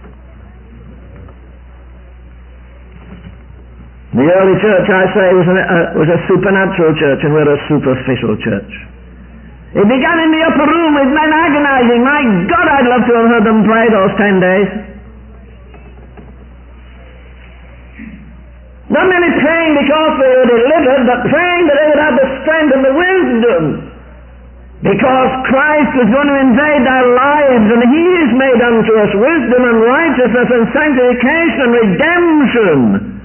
[SPEAKER 1] The early church, I say, was a supernatural church, and we're a superficial church. It began in the upper room with men agonizing. My God, I'd love to have heard them pray those 10 days. Not merely praying because they were delivered, but praying that they would have the strength and the wisdom. Because Christ is going to invade their lives, and he is made unto us wisdom and righteousness and sanctification and redemption.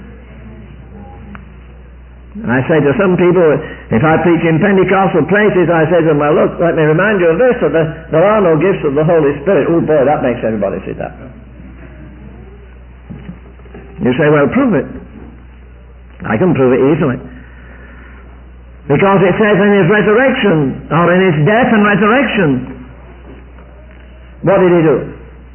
[SPEAKER 1] And I say to some people, if I preach in Pentecostal places, I say to them, well, look, let me remind you of this, that there are no gifts of the Holy Spirit. Oh boy, that makes everybody sit up. You say, well, prove it. I can prove it easily. Because it says in his resurrection, or in his death and resurrection, what did he do?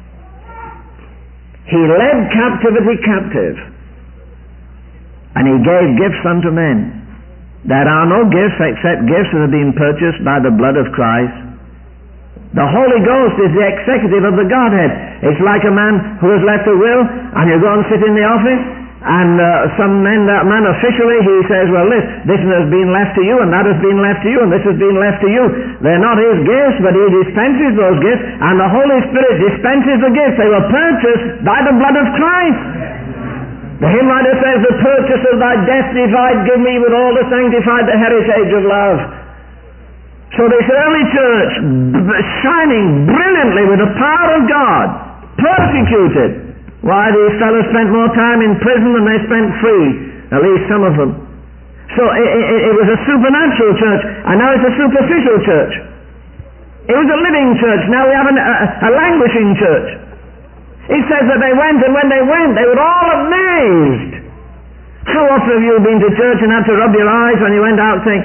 [SPEAKER 1] He led captivity captive, and he gave gifts unto men. There are no gifts except gifts that have been purchased by the blood of Christ. The Holy Ghost is the executive of the Godhead. It's like a man who has left a will, and you go and sit in the office, and that man officially, he says, well, this has been left to you, and that has been left to you, and this has been left to you. They're not his gifts, but he dispenses those gifts, and the Holy Spirit dispenses the gifts. They were purchased by the blood of Christ. The hymn writer says, the purchase of thy death divide, give me with all to sanctify the heritage of love. So this early church, shining brilliantly with the power of God, persecuted. Why, these fellows spent more time in prison than they spent free, at least some of them. So it was a supernatural church, and now it's a superficial church. It was a living church, now we have a languishing church. It says that they went, and when they went, they were all amazed. How often have you been to church and had to rub your eyes when you went out saying,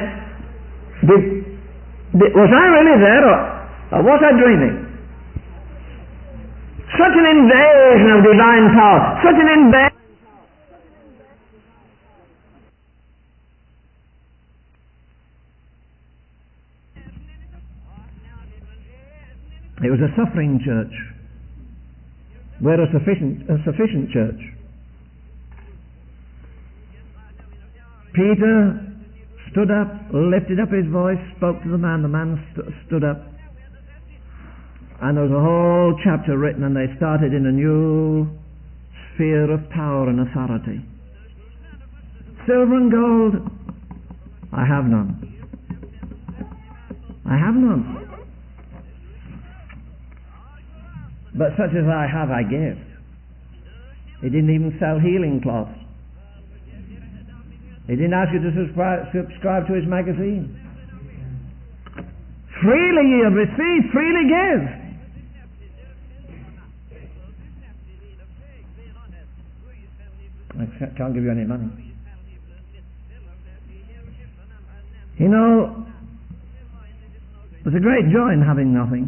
[SPEAKER 1] was I really there, or was I dreaming? Such an invasion of divine power, such an invasion. It was a suffering church. We're a sufficient church. Peter stood up, lifted up his voice, spoke to the man stood up. And there was a whole chapter written, and they started in a new sphere of power and authority. silver and gold, I have none. I have none. But such as I have, I give. He didn't even sell healing cloths. He didn't ask you to subscribe to his magazine. Freely ye have received, freely give. I can't give you any money. You know, there's a great joy in having nothing.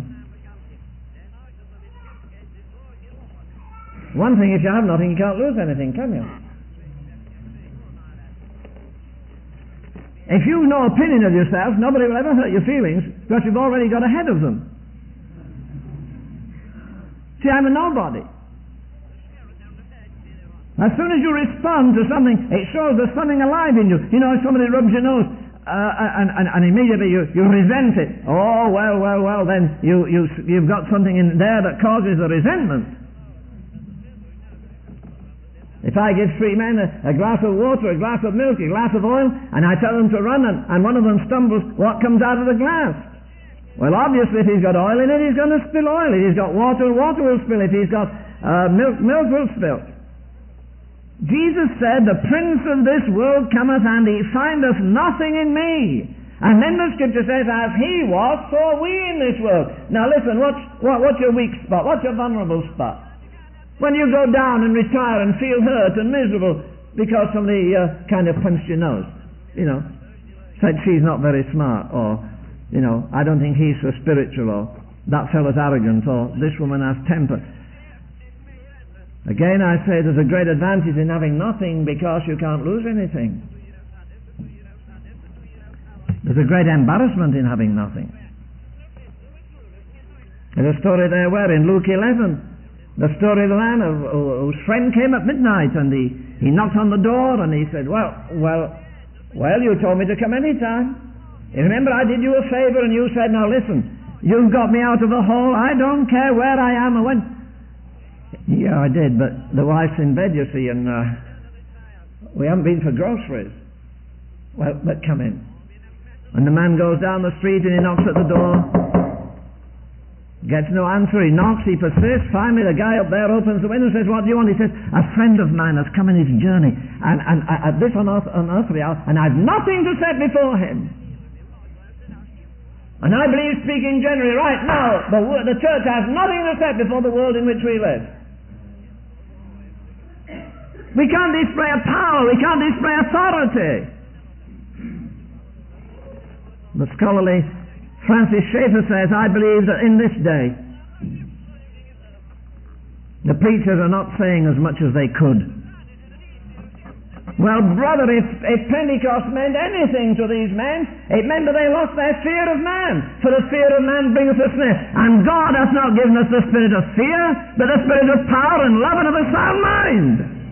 [SPEAKER 1] One thing, if you have nothing, you can't lose anything, can you? If you've no opinion of yourself, nobody will ever hurt your feelings because you've already got ahead of them. See, I'm a nobody. As soon as you respond to something, it shows there's something alive in you. You know, if somebody rubs your nose and immediately you resent it. Oh, well, then you've got something in there that causes the resentment. If I give three men a glass of water, a glass of milk, a glass of oil, and I tell them to run and one of them stumbles, what comes out of the glass? Well, obviously if he's got oil in it, he's going to spill oil. If he's got water, water will spill. If he's got milk, milk will spill. Jesus said, the prince of this world cometh and he findeth nothing in me. And then the scripture says, as he was, so are we in this world. Now listen, what's your weak spot? What's your vulnerable spot? When you go down and retire and feel hurt and miserable because somebody kind of punched your nose, you know, said she's not very smart, or, you know, I don't think he's so spiritual, or that fellow's arrogant, or this woman has temper. Again, I say there's a great advantage in having nothing because you can't lose anything. There's a great embarrassment in having nothing. There's a story there where in Luke 11, the story of the man whose friend came at midnight and he knocked on the door and he said, well, you told me to come any time. You remember I did you a favor and you said, now listen, you've got me out of the hole, I don't care where I am or when. Yeah, I did, but the wife's in bed, you see, and we haven't been for groceries. Well, but come in. And the man goes down the street and he knocks at the door. Gets no answer, he knocks, he persists. Finally the guy up there opens the window and says, what do you want? He says, a friend of mine has come on his journey and at this unearthly hour, and I've nothing to set before him. And I believe, speaking generally, right now the church has nothing to set before the world in which we live. We can't display a power, we can't display authority. The scholarly Francis Schaeffer says, I believe that in this day the preachers are not saying as much as they could. Well, brother, if Pentecost meant anything to these men, it meant that they lost their fear of man. For the fear of man bringeth a snare. And God hath not given us the spirit of fear, but the spirit of power and love and of a sound mind.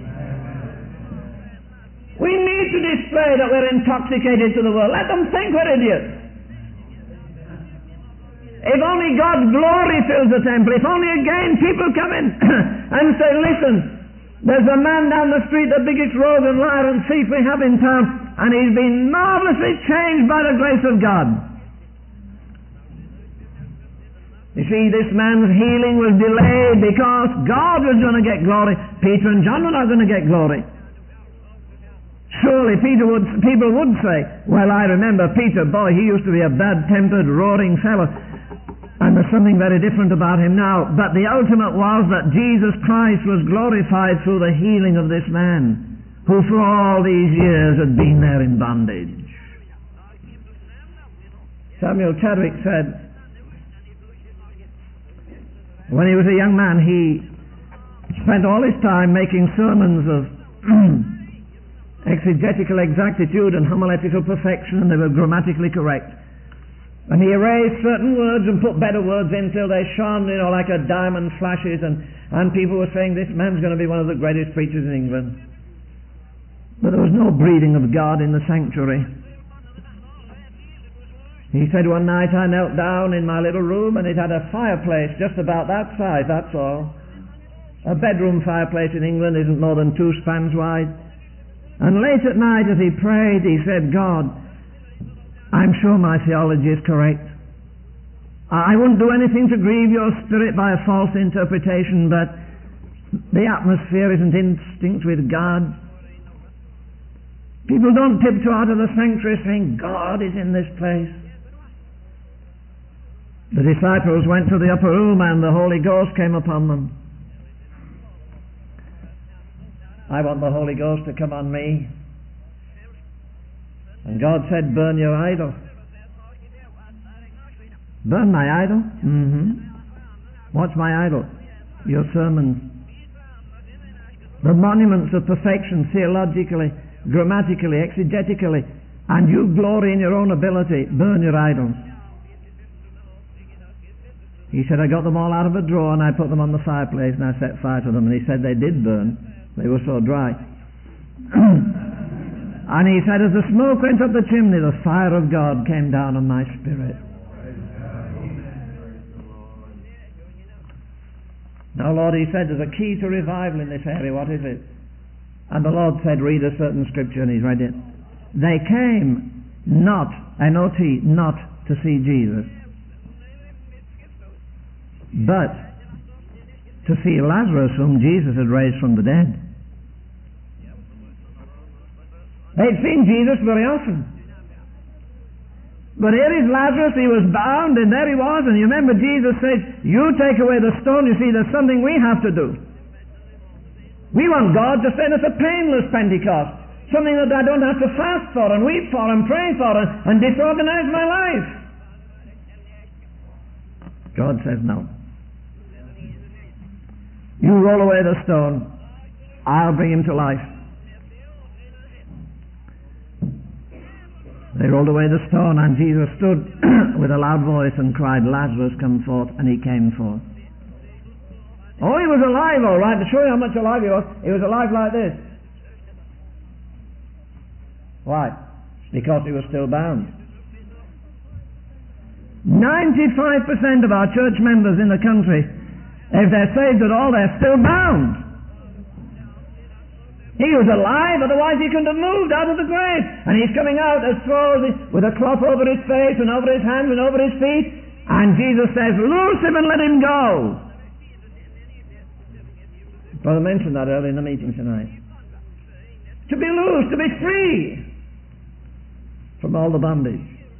[SPEAKER 1] We need to display that we're intoxicated to the world. Let them think we're idiots. If only God's glory fills the temple, if only again people come in and say, listen, there's a man down the street, the biggest rogue and liar and thief we have in town, and he's been marvelously changed by the grace of God. You see, this man's healing was delayed because God was going to get glory. Peter and John were not going to get glory. Surely people would say, well, I remember Peter, boy, he used to be a bad-tempered, roaring fellow. And there's something very different about him now. But the ultimate was that Jesus Christ was glorified through the healing of this man, who for all these years had been there in bondage. Samuel Chadwick said, when he was a young man, he spent all his time making sermons of exegetical exactitude and homiletical perfection, and they were grammatically correct. And he erased certain words and put better words in till they shone, like a diamond flashes, and people were saying, this man's going to be one of the greatest preachers in England. But there was no breathing of God in the sanctuary. He said, one night I knelt down in my little room and it had a fireplace just about that size, that's all. A bedroom fireplace in England isn't more than 2 spans wide. And late at night as he prayed, he said, God, I'm sure my theology is correct. I wouldn't do anything to grieve your spirit by a false interpretation, but the atmosphere isn't instinct with God. People don't tiptoe out of the sanctuary saying, God is in this place. The disciples went to the upper room and the Holy Ghost came upon them. I want the Holy Ghost to come on me. And God said, burn your idol. Burn my idol? What's my idol? Your sermons. The monuments of perfection, theologically, grammatically, exegetically, and you glory in your own ability. Burn your idols. He said, I got them all out of a drawer and I put them on the fireplace and I set fire to them. And he said they did burn. They were so dry. And he said, as the smoke went up the chimney, the fire of God came down on my spirit. Now, Lord, he said, there's a key to revival in this area. What is it? And the Lord said, read a certain scripture, and he's read it. They came not, N-O-T, not to see Jesus, but to see Lazarus, whom Jesus had raised from the dead. They'd seen Jesus very often. But here is Lazarus, he was bound, and there he was, and you remember Jesus said, you take away the stone. You see, there's something we have to do. We want God to send us a painless Pentecost, something that I don't have to fast for, and weep for, and pray for, and disorganize my life. God says no. You roll away the stone, I'll bring him to life. They rolled away the stone, and Jesus stood with a loud voice and cried, Lazarus, come forth, and he came forth. Oh, he was alive, all right. To show you how much alive he was alive like this. Why? Because he was still bound. 95% of our church members in the country, if they're saved at all, they're still bound. He was alive, otherwise he couldn't have moved out of the grave. And he's coming out as though with a cloth over his face and over his hands and over his feet. And Jesus says, loose him and let him go. Brother mentioned that earlier in the meeting tonight. To be loose, to be free from all the bondage.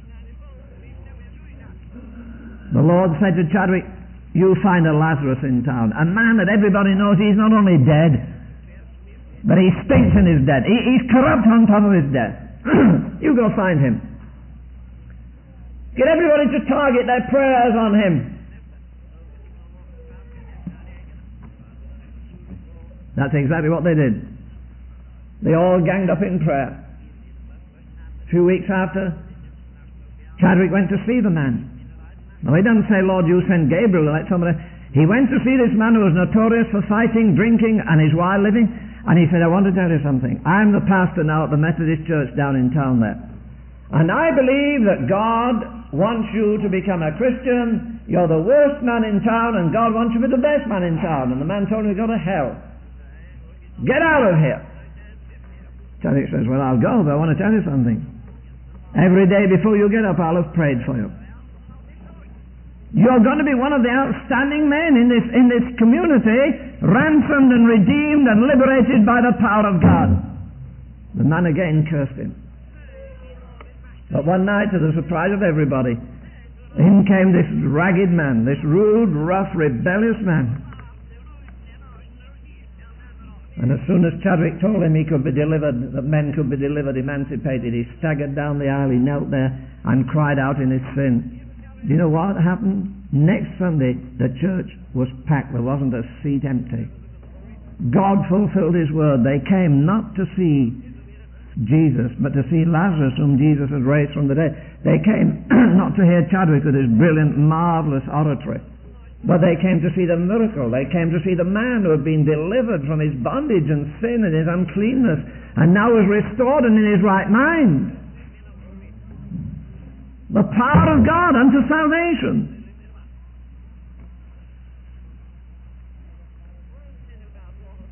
[SPEAKER 1] The Lord said to Chadwick, you find a Lazarus in town. A man that everybody knows he's not only dead, but he stinks in his death. He's corrupt on top of his death. You go find him. Get everybody to target their prayers on him. That's exactly what they did. They all ganged up in prayer. A few weeks after, Chadwick went to see the man. Now he doesn't say, Lord, you send Gabriel to let somebody... He went to see this man who was notorious for fighting, drinking, and his wild living. And he said, I want to tell you something. I'm the pastor now at the Methodist Church down in town there. And I believe that God wants you to become a Christian. You're the worst man in town, and God wants you to be the best man in town. And the man told him to go to hell. Get out of here. Chadwick says, well, I'll go, but I want to tell you something. Every day before you get up, I'll have prayed for you. You're going to be one of the outstanding men in this community, ransomed and redeemed and liberated by the power of God. The man again cursed him. But one night, to the surprise of everybody, in came this ragged man, this rude, rough, rebellious man. And as soon as Chadwick told him he could be delivered, that men could be delivered, emancipated, he staggered down the aisle, he knelt there and cried out in his sin. Do you know what happened? Next Sunday, the church was packed. There wasn't a seat empty. God fulfilled his word. They came not to see Jesus, but to see Lazarus, whom Jesus had raised from the dead. They came not to hear Chadwick with his brilliant, marvelous oratory, but they came to see the miracle. They came to see the man who had been delivered from his bondage and sin and his uncleanness, and now was restored and in his right mind. The power of God unto salvation.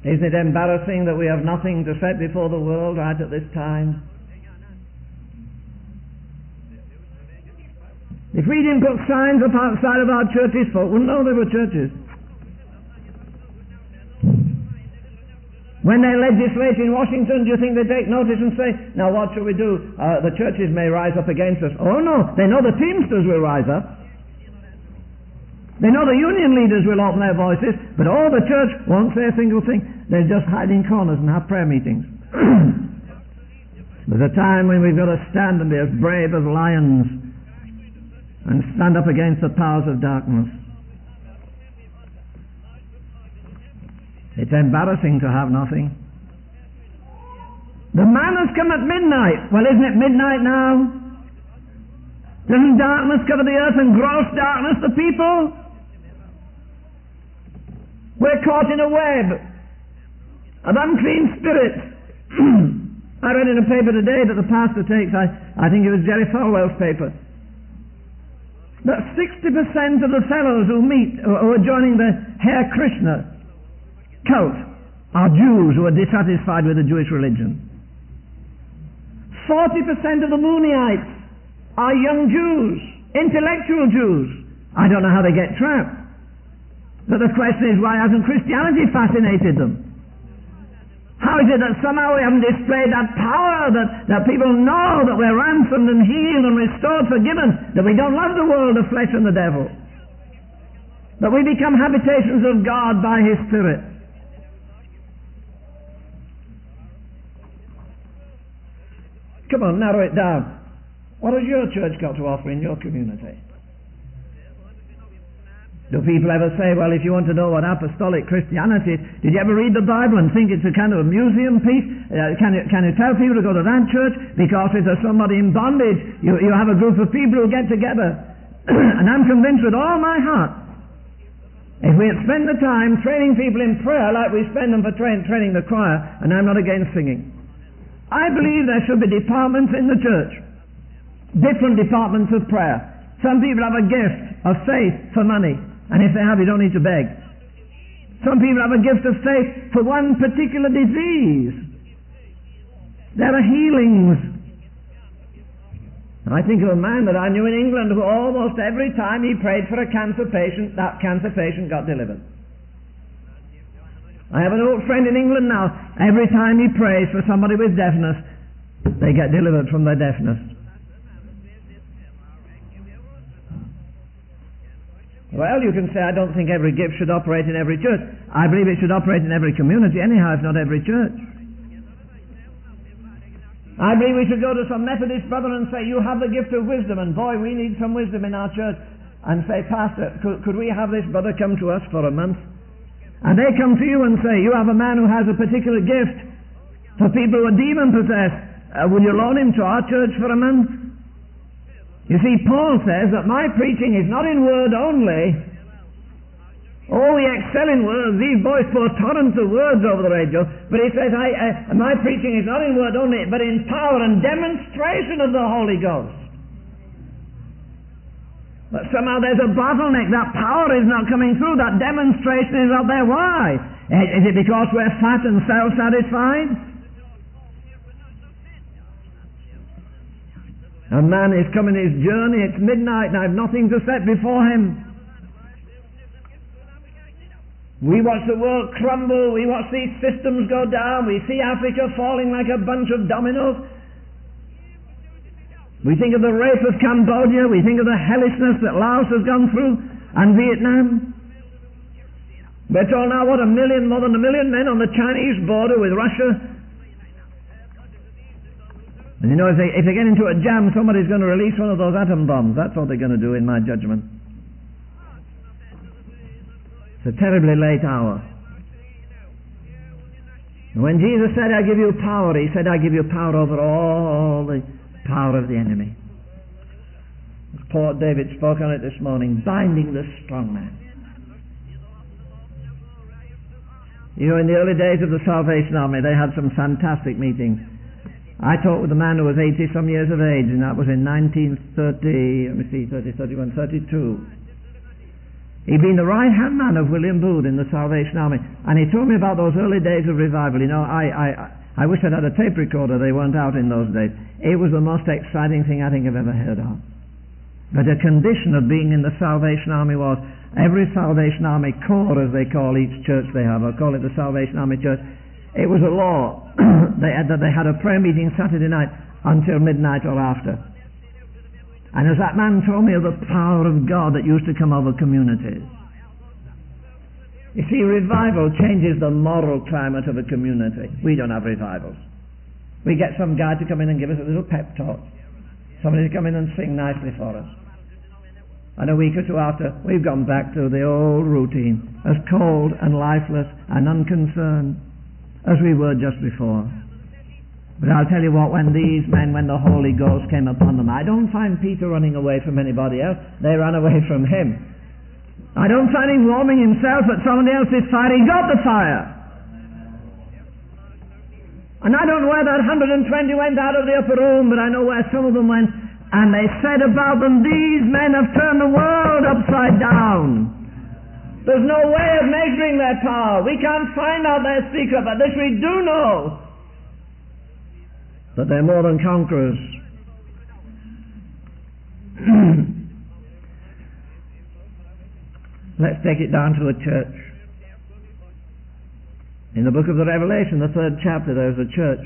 [SPEAKER 1] Isn't it embarrassing that we have nothing to set before the world right at this time? If we didn't put signs up outside of our churches, folk wouldn't know they were churches. When they legislate in Washington, do you think they take notice and say, now what shall we do? The churches may rise up against us. Oh no, they know the Teamsters will rise up. They know the union leaders will open their voices, but all the church won't say a single thing. They'll just hide in corners and have prayer meetings. There's a time when we've got to stand and be as brave as lions and stand up against the powers of darkness. It's embarrassing to have nothing. The man has come at midnight. Well, isn't it midnight now? Doesn't darkness cover the earth and gross darkness the people? We're caught in a web of unclean spirits. I read in a paper today that the pastor takes, I think it was Jerry Falwell's paper, that 60% of the fellows who meet, who are joining the Hare Krishna cult, are Jews who are dissatisfied with the Jewish religion. 40% of the Moonyites are young Jews, intellectual Jews. I don't know how they get trapped. But the question is, why hasn't Christianity fascinated them? How is it that somehow we haven't displayed that power, that people know that we're ransomed and healed and restored, forgiven, that we don't love the world, the flesh and the devil, that we become habitations of God by His Spirit? Come on, narrow it down. What has your church got to offer in your community? Do people ever say, well, if you want to know what apostolic Christianity is, did you ever read the Bible and think it's a kind of a museum piece? Can you tell people to go to that church? Because if there's somebody in bondage, you have a group of people who get together. And I'm convinced with all my heart, if we had spent the time training people in prayer like we spend them for training the choir, and I'm not against singing, I believe there should be departments in the church, different departments of prayer. Some people have a gift of faith for money, and if they have, you don't need to beg. Some people have a gift of faith for one particular disease. There are healings. I think of a man that I knew in England who almost every time he prayed for a cancer patient, that cancer patient got delivered. I have an old friend in England now. Every time he prays for somebody with deafness, they get delivered from their deafness. Well, you can say, I don't think every gift should operate in every church. I believe it should operate in every community anyhow, if not every church. I believe we should go to some Methodist brother and say, you have the gift of wisdom, and boy, we need some wisdom in our church. And say, Pastor, could we have this brother come to us for a month? And they come to you and say, you have a man who has a particular gift for people who are demon-possessed. Will you loan him to our church for a month? You see, Paul says that my preaching is not in word only. Oh, we excel in words. These boys pour torrents of words over the radio. But he says, my preaching is not in word only, but in power and demonstration of the Holy Ghost. But somehow there's a bottleneck. That power is not coming through. That demonstration is not there. Why? Is it because we're fat and self-satisfied? A man is coming his journey. It's midnight and I have nothing to set before him. We watch the world crumble. We watch these systems go down. We see Africa falling like a bunch of dominoes. We think of the rape of Cambodia. We think of the hellishness that Laos has gone through and Vietnam. We're told now more than 1 million men on the Chinese border with Russia. And you know, if they get into a jam, somebody's going to release one of those atom bombs. That's what they're going to do, in my judgment. It's a terribly late hour. And when Jesus said, I give you power, He said, I give you power over all the power of the enemy. Poor David spoke on it this morning, binding the strong man. You know, in the early days of the Salvation Army, they had some fantastic meetings. I talked with a man who was 80-some years of age, and that was in 1930, 32. He'd been the right-hand man of William Booth in the Salvation Army, and he told me about those early days of revival. You know, I wish I'd had a tape recorder. They weren't out in those days. It was the most exciting thing I think I've ever heard of. But a condition of being in the Salvation Army was every Salvation Army corps, as they call each church they have, I'll call it the Salvation Army Church, it was a law that they had a prayer meeting Saturday night until midnight or after. And as that man told me of the power of God that used to come over communities. You see, revival changes the moral climate of a community. We don't have revivals. We get some guy to come in and give us a little pep talk. Somebody to come in and sing nicely for us. And a week or two after, we've gone back to the old routine, as cold and lifeless and unconcerned as we were just before. But I'll tell you what, when these men, when the Holy Ghost came upon them, I don't find Peter running away from anybody else. They ran away from him. I don't find him warming himself at somebody else's fire. He got the fire. And I don't know where that 120 went out of the upper room, but I know where some of them went. And they said about them, these men have turned the world upside down. There's no way of measuring their power. We can't find out their secret, but this we do know. That they're more than conquerors. Let's take it down to a church. In the book of the Revelation, the 3rd chapter, there's a church.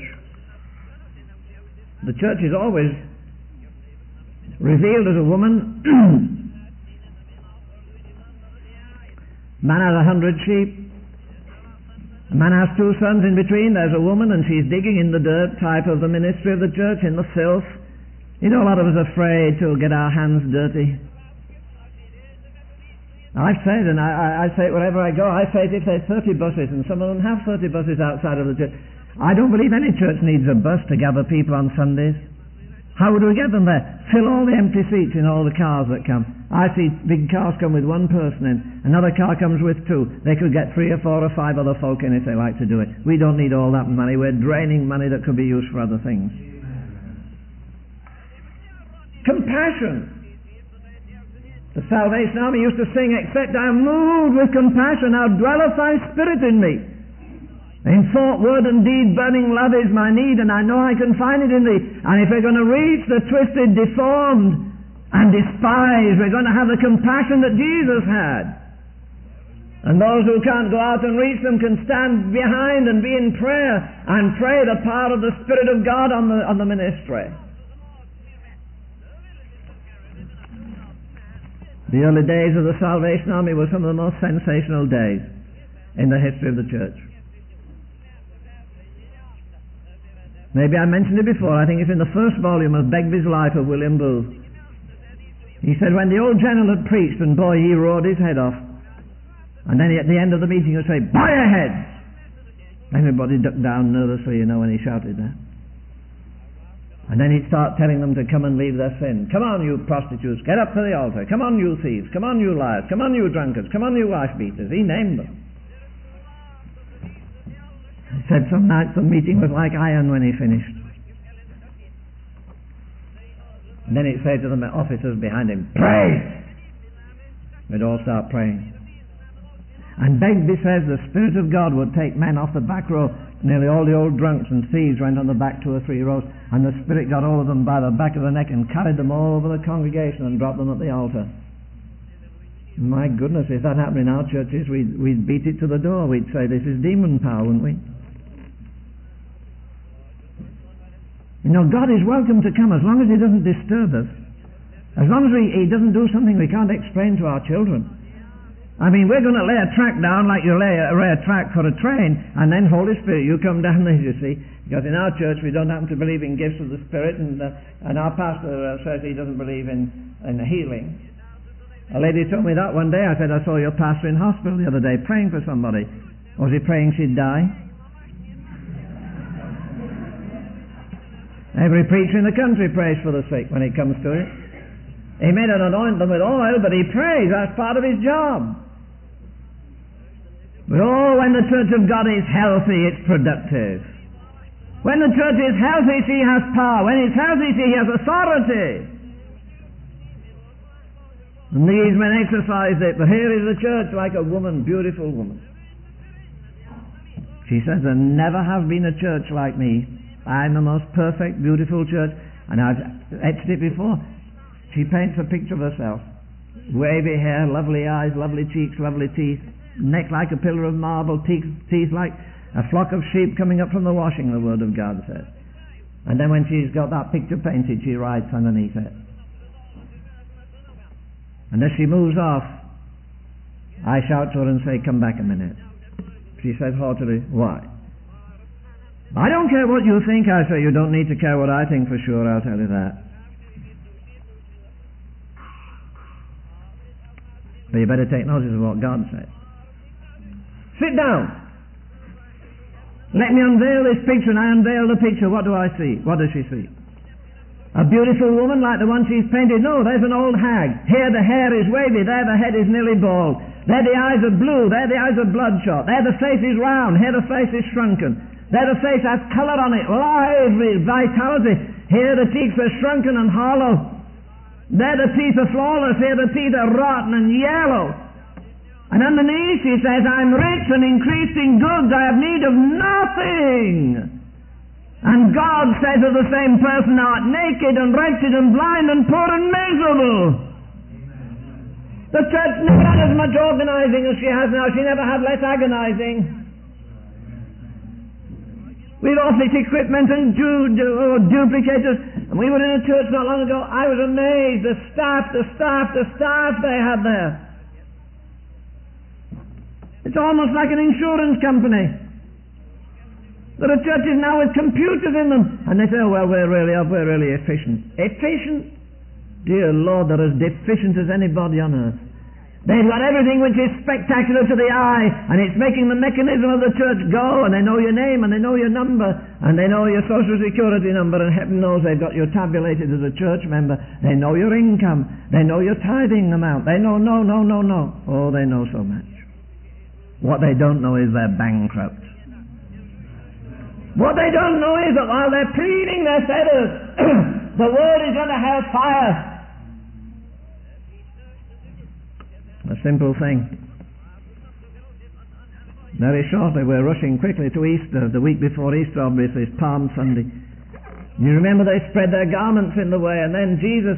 [SPEAKER 1] The church is always revealed as a woman. Man has 100 sheep. A man has 2 sons in between. There's a woman, and she's digging in the dirt, type of the ministry of the church, in the filth. You know, a lot of us are afraid to get our hands dirty. I've said, and I say it wherever I go, I say it if there's 30 buses, and some of them have 30 buses outside of the church. I don't believe any church needs a bus to gather people on Sundays. How would we get them there? Fill all the empty seats in all the cars that come. I see big cars come with 1 person in. Another car comes with 2. They could get 3 or 4 or 5 other folk in if they like to do it. We don't need all that money. We're draining money that could be used for other things. Compassion. The Salvation Army used to sing, except I am moved with compassion, now dwelleth thy spirit in me. In thought, word, and deed, burning love is my need, and I know I can find it in thee. And if we're going to reach the twisted, deformed, and despised, we're going to have the compassion that Jesus had. And those who can't go out and reach them can stand behind and be in prayer and pray the power of the Spirit of God on the ministry. The early days of the Salvation Army were some of the most sensational days in the history of the church. Maybe I mentioned it before. I think it's in the 1st volume of Begbie's Life of William Booth. He said when the old general had preached, and boy, he roared his head off. And then at the end of the meeting he'd say, "Bow your heads!" Everybody ducked down nervously, you know, when he shouted that. And then he'd start telling them to come and leave their sin. Come on, you prostitutes, get up to the altar. Come on, you thieves. Come on, you liars. Come on, you drunkards. Come on, you wife beaters. He named them. He said some nights the meeting was like iron when he finished. And then he'd say to the officers behind him, "Pray!" They'd all start praying. And Begbie says the Spirit of God would take men off the back row. Nearly all the old drunks and thieves went on the back 2 or 3 rows, and the Spirit got all of them by the back of the neck and carried them all over the congregation and dropped them at the altar. My goodness, if that happened in our churches, we'd beat it to the door. We'd say, this is demon power, wouldn't we? You know, God is welcome to come as long as He doesn't disturb us. As long as He doesn't do something we can't explain to our children. I mean, we're going to lay a track down like you lay a track for a train, and then Holy Spirit, you come down there, you see. Because in our church we don't happen to believe in gifts of the Spirit, and our pastor says he doesn't believe in healing. A lady told me that one day. I said, I saw your pastor in hospital the other day praying for somebody. Was he praying she'd die? Every preacher in the country prays for the sick when it comes to it. He may not anoint them with oil, but he prays. That's part of his job. But when the church of God is healthy, it's productive. When the church is healthy, she has power. When it's healthy, she has authority. And these men exercised it, but here is the church like a woman, beautiful woman. She says, there never has been a church like me. I'm the most perfect, beautiful church. And I've etched it before. She paints a picture of herself. Wavy hair, lovely eyes, lovely cheeks, lovely teeth. Neck like a pillar of marble, teeth like a flock of sheep coming up from the washing, the Word of God says. And then when she's got that picture painted, she writes underneath it. And as she moves off, I shout to her and say, come back a minute. She says haughtily, why? I don't care what you think. I say, you don't need to care what I think for sure, I'll tell you that. But you better take notice of what God says. Sit down. Let me unveil this picture, and I unveil the picture. What do I see? What does she see? A beautiful woman like the one she's painted? No, there's an old hag. Here the hair is wavy, there the head is nearly bald. There the eyes are blue, there the eyes are bloodshot. There the face is round, here the face is shrunken. There the face has colour on it, lively, vitality. Here the cheeks are shrunken and hollow. There the teeth are flawless, here the teeth are rotten and yellow. And underneath she says, I'm rich and increased in goods, I have need of nothing. And God says of the same person, thou art naked and wretched and blind and poor and miserable. The church never had as much organizing as she has now. She never had less agonizing. With office equipment and duplicators. And we were in a church not long ago. I was amazed. The staff they had there. It's almost like an insurance company. There are churches now with computers in them. And they say, oh, well, we're really efficient. Efficient? Dear Lord, they're as deficient as anybody on earth. They've got everything which is spectacular to the eye, and it's making the mechanism of the church go, and they know your name, and they know your number, and they know your social security number, and heaven knows they've got you tabulated as a church member. They know your income. They know your tithing amount. They know, no. Oh, they know so much. What they don't know is they're bankrupt. What they don't know is that while they're pleading their feathers, the world is under hell fire. A simple thing. Very shortly, we're rushing quickly to Easter. The week before Easter, obviously, is Palm Sunday. You remember they spread their garments in the way, and then Jesus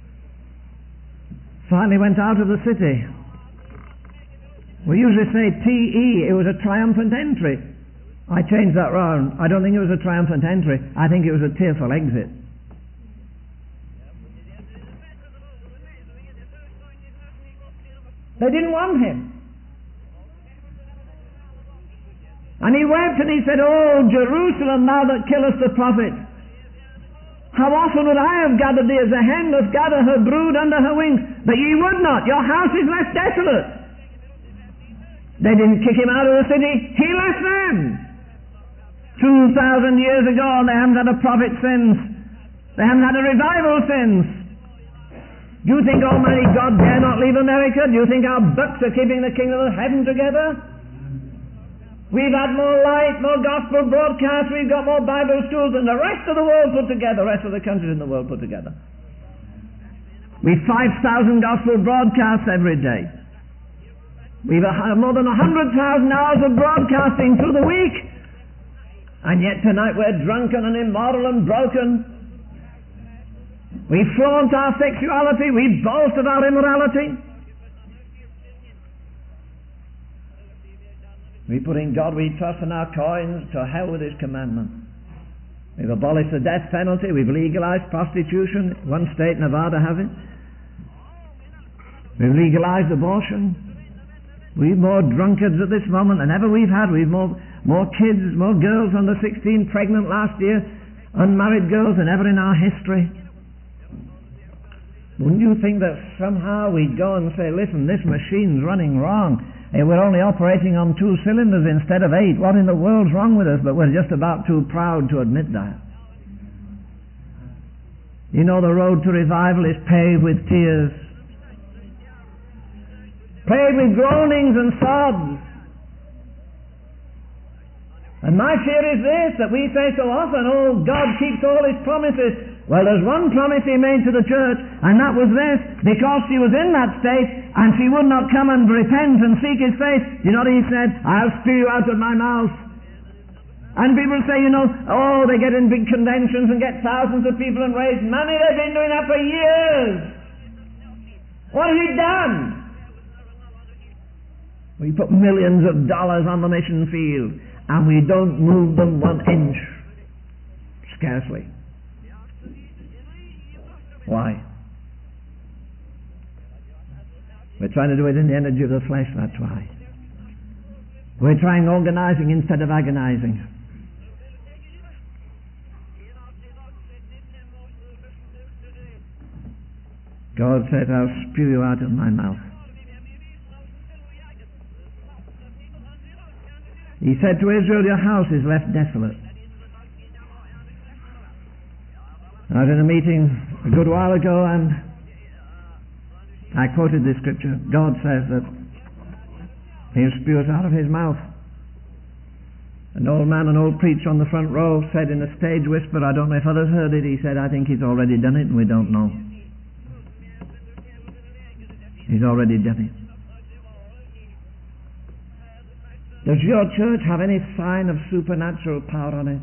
[SPEAKER 1] finally went out of the city. We usually say T-E, it was a triumphant entry. I changed that round. I don't think it was a triumphant entry. I think it was a tearful exit. They didn't want him. And he wept and he said, oh, Jerusalem, thou that killest the prophets, how often would I have gathered thee as a hen doth gather her brood under her wings, but ye would not. Your house is left desolate. They didn't kick him out of the city. He left them. 2,000 years ago, and they haven't had a prophet since. They haven't had a revival since. Do you think Almighty God dare not leave America? Do you think our bucks are keeping the kingdom of heaven together? We've had more light, more gospel broadcasts, we've got more Bible schools than the rest of the world put together, the rest of the countries in the world put together. We've 5,000 gospel broadcasts every day. We've more than 100,000 hours of broadcasting through the week. And yet tonight we're drunken and immoral and broken. We flaunt our sexuality, we boast of our immorality. We put in God we trust in our coins, to hell with his commandments. We've abolished the death penalty, we've legalized prostitution. One state, Nevada, has it. We've legalized abortion. We've more drunkards at this moment than ever we've had. We've more kids, more girls under 16 pregnant last year, unmarried girls than ever in our history. Wouldn't you think that somehow we'd go and say, listen, this machine's running wrong. We're only operating on 2 cylinders instead of 8. What in the world's wrong with us? But we're just about too proud to admit that. You know, the road to revival is paved with tears, paved with groanings and sobs. And my fear is this, that we say so often, oh, God keeps all his promises. Well, there's one promise he made to the church, and that was this: because she was in that state and she would not come and repent and seek his face, you know what he said? I'll spew you out of my mouth. And people say, oh, they get in big conventions and get thousands of people and raise money. They've been doing that for years. What has he done? We put millions of dollars on the mission field and we don't move them 1 inch. Scarcely. Why? We're trying to do it in the energy of the flesh, that's why. We're trying organizing instead of agonizing. God said, I'll spew you out of my mouth. He said to Israel, your house is left desolate. I was in a meeting a good while ago and I quoted this scripture. God says that he'll spew us out of his mouth. An old man, an old preacher on the front row said in a stage whisper, I don't know if others heard it, he said, I think he's already done it and we don't know. He's already done it. Does your church have any sign of supernatural power on it?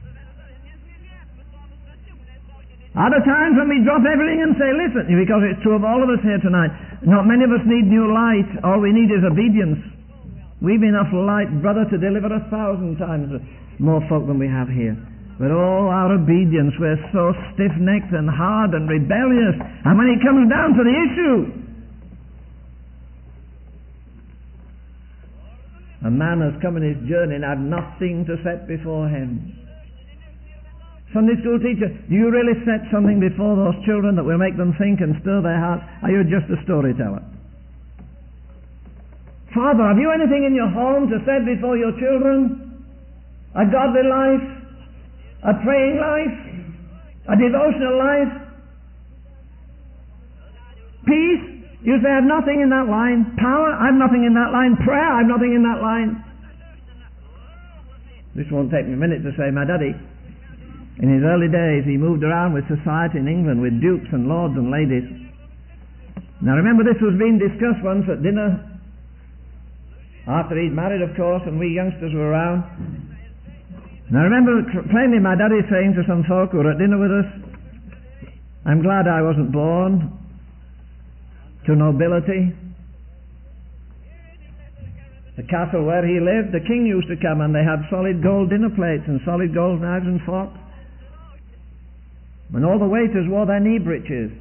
[SPEAKER 1] Are there times when we drop everything and say, listen, because it's true of all of us here tonight, not many of us need new light, all we need is obedience. We've enough light, brother, to deliver 1,000 times more folk than we have here. But our obedience, we're so stiff-necked and hard and rebellious. And when it comes down to the issue, a man has come in his journey and had nothing to set before him. Sunday school teacher, do you really set something before those children that will make them think and stir their hearts? Are you just a storyteller? Father, have you anything in your home to set before your children? A godly life? A praying life? A devotional life? Peace? You say, I have nothing in that line. Power? I have nothing in that line. Prayer? I have nothing in that line. This won't take me a minute to say, my daddy, in his early days, he moved around with society in England with dukes and lords and ladies. Now remember, this was being discussed once at dinner, after he'd married, of course, and we youngsters were around. Now remember plainly my daddy saying to some folk who were at dinner with us, I'm glad I wasn't born to nobility. The castle where he lived, the king used to come and they had solid gold dinner plates and solid gold knives and forks. And all the waiters wore their knee breeches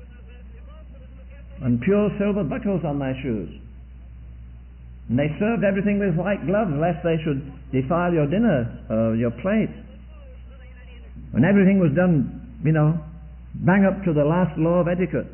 [SPEAKER 1] and pure silver buckles on their shoes. And they served everything with white gloves lest they should defile your dinner or your plate. And everything was done, bang up to the last law of etiquette.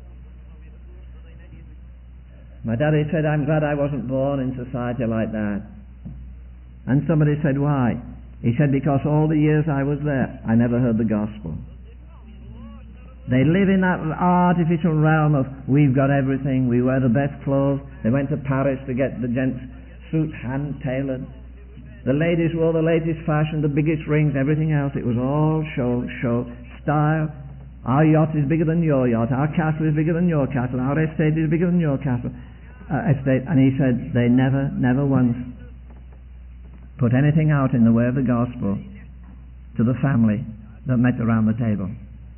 [SPEAKER 1] My daddy said, I'm glad I wasn't born in society like that. And somebody said, why? He said, because all the years I was there, I never heard the gospel. They live in that artificial realm of, we've got everything, we wear the best clothes. They went to Paris to get the gents' suits hand-tailored. The ladies wore the latest fashion, the biggest rings, everything else. It was all show, style. Our yacht is bigger than your yacht. Our castle is bigger than your castle. Our estate is bigger than your castle. Estate. And he said, they never once put anything out in the way of the gospel to the family that met around the table.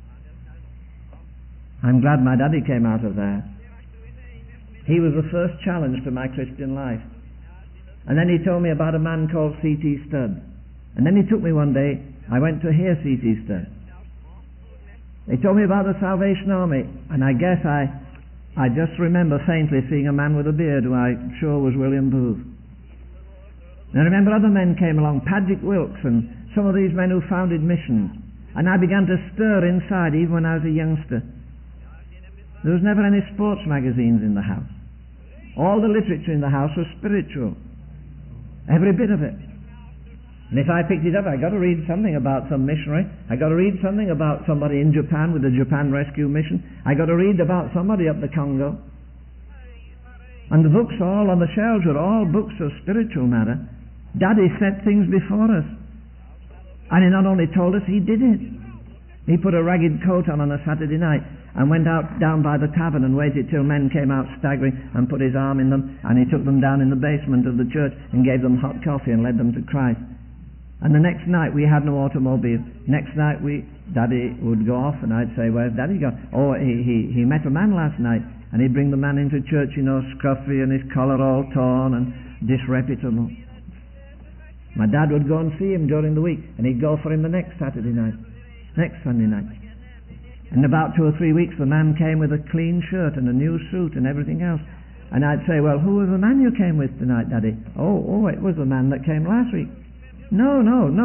[SPEAKER 1] I'm glad my daddy came out of there. He was the first challenge to my Christian life. And then he told me about a man called C.T. Studd. And then he took me one day, I went to hear C.T. Studd. He told me about the Salvation Army, and I guess I just remember faintly seeing a man with a beard who I'm sure was William Booth. And I remember other men came along, Patrick Wilkes and some of these men who founded missions. And I began to stir inside even when I was a youngster. There was never any sports magazines in the house. All the literature in the house was spiritual. Every bit of it. And if I picked it up, I got to read something about some missionary. I got to read something about somebody in Japan with the Japan Rescue Mission. I got to read about somebody up the Congo. And the books all on the shelves were all books of spiritual matter. Daddy set things before us. And he not only told us, he did it. He put a ragged coat on a Saturday night and went out down by the tavern and waited till men came out staggering and put his arm in them, and he took them down in the basement of the church and gave them hot coffee and led them to Christ. And the next night we had no automobile. Next night Daddy would go off and I'd say, "Where's Daddy gone?" "Oh, he met a man last night." And he'd bring the man into church, scruffy and his collar all torn and disreputable. My dad would go and see him during the week, and he'd go for him the next Saturday night, next Sunday night. In about 2 or 3 weeks the man came with a clean shirt and a new suit and everything else. And I'd say, "Well, who was the man you came with tonight, Daddy?" Oh, it was the man that came last week." No,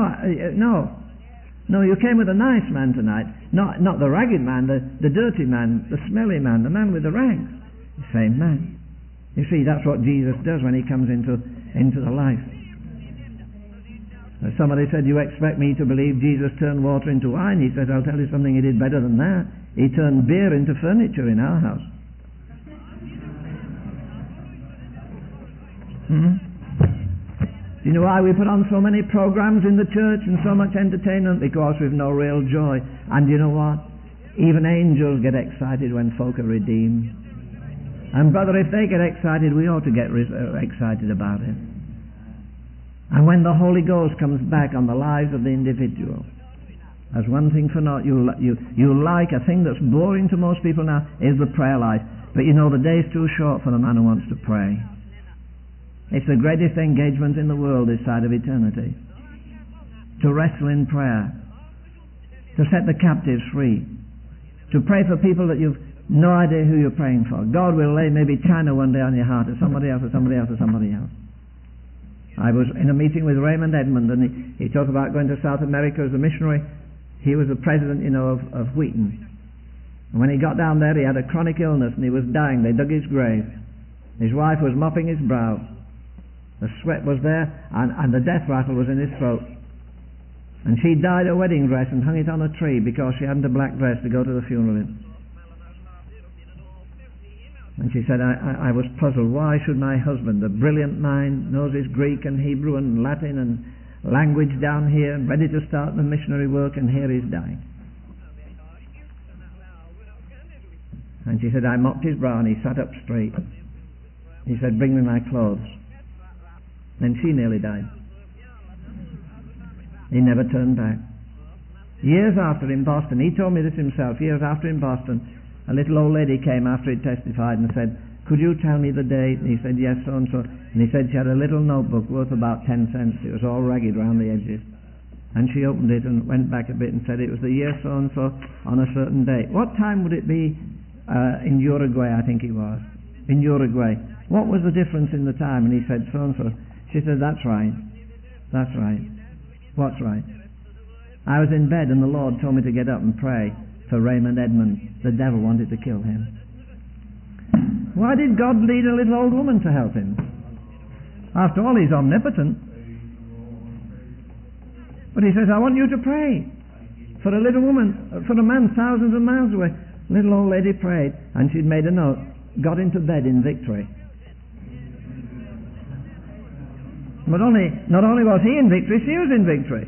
[SPEAKER 1] you came with a nice man tonight. Not the ragged man, the dirty man, the smelly man, the man with the rags. The same man. You see, that's what Jesus does when he comes into the life. Somebody said, "You expect me to believe Jesus turned water into wine?" He said, "I'll tell you something, he did better than that. He turned beer into furniture in our house." Do you know why we put on so many programs in the church and so much entertainment? Because we've no real joy. And you know what? Even angels get excited when folk are redeemed. And brother, if they get excited, we ought to get excited about it. And when the Holy Ghost comes back on the lives of the individual, as one thing for naught, you like a thing that's boring to most people now is the prayer life. But the day's too short for the man who wants to pray. It's the greatest engagement in the world this side of eternity. To wrestle in prayer. To set the captives free. To pray for people that you've no idea who you're praying for. God will lay maybe China one day on your heart, or somebody else, or somebody else, or somebody else. I was in a meeting with Raymond Edmond, and he talked about going to South America as a missionary. He was the president, of Wheaton. And when he got down there, he had a chronic illness, and he was dying. They dug his grave. His wife was mopping his brow. The sweat was there, and the death rattle was in his throat. And she dyed a wedding dress and hung it on a tree because she hadn't a black dress to go to the funeral in. And she said, I was puzzled. Why should my husband, a brilliant mind, knows his Greek and Hebrew and Latin and language down here, and ready to start the missionary work, and here he's dying? And she said, I mopped his brow and he sat up straight. He said, bring me my clothes. Then she nearly died. He never turned back. Years after in Boston, he told me this himself, years after in Boston, a little old lady came after he testified and said, could you tell me the date? And he said, yes, so-and-so. And he said she had a little notebook worth about 10 cents. It was all ragged around the edges. And she opened it and went back a bit and said it was the year so-and-so on a certain date. What time would it be in Uruguay, I think it was. In Uruguay. What was the difference in the time? And he said, so-and-so. She said, that's right. That's right. What's right? I was in bed and the Lord told me to get up and pray for Raymond Edmond. The devil wanted to kill him. Why did God lead a little old woman to help him? After all, he's omnipotent. But he says, I want you to pray for a little woman, for a man thousands of miles away. Little old lady prayed, and she'd made a note, got into bed in victory. But not only was he in victory, she was in victory.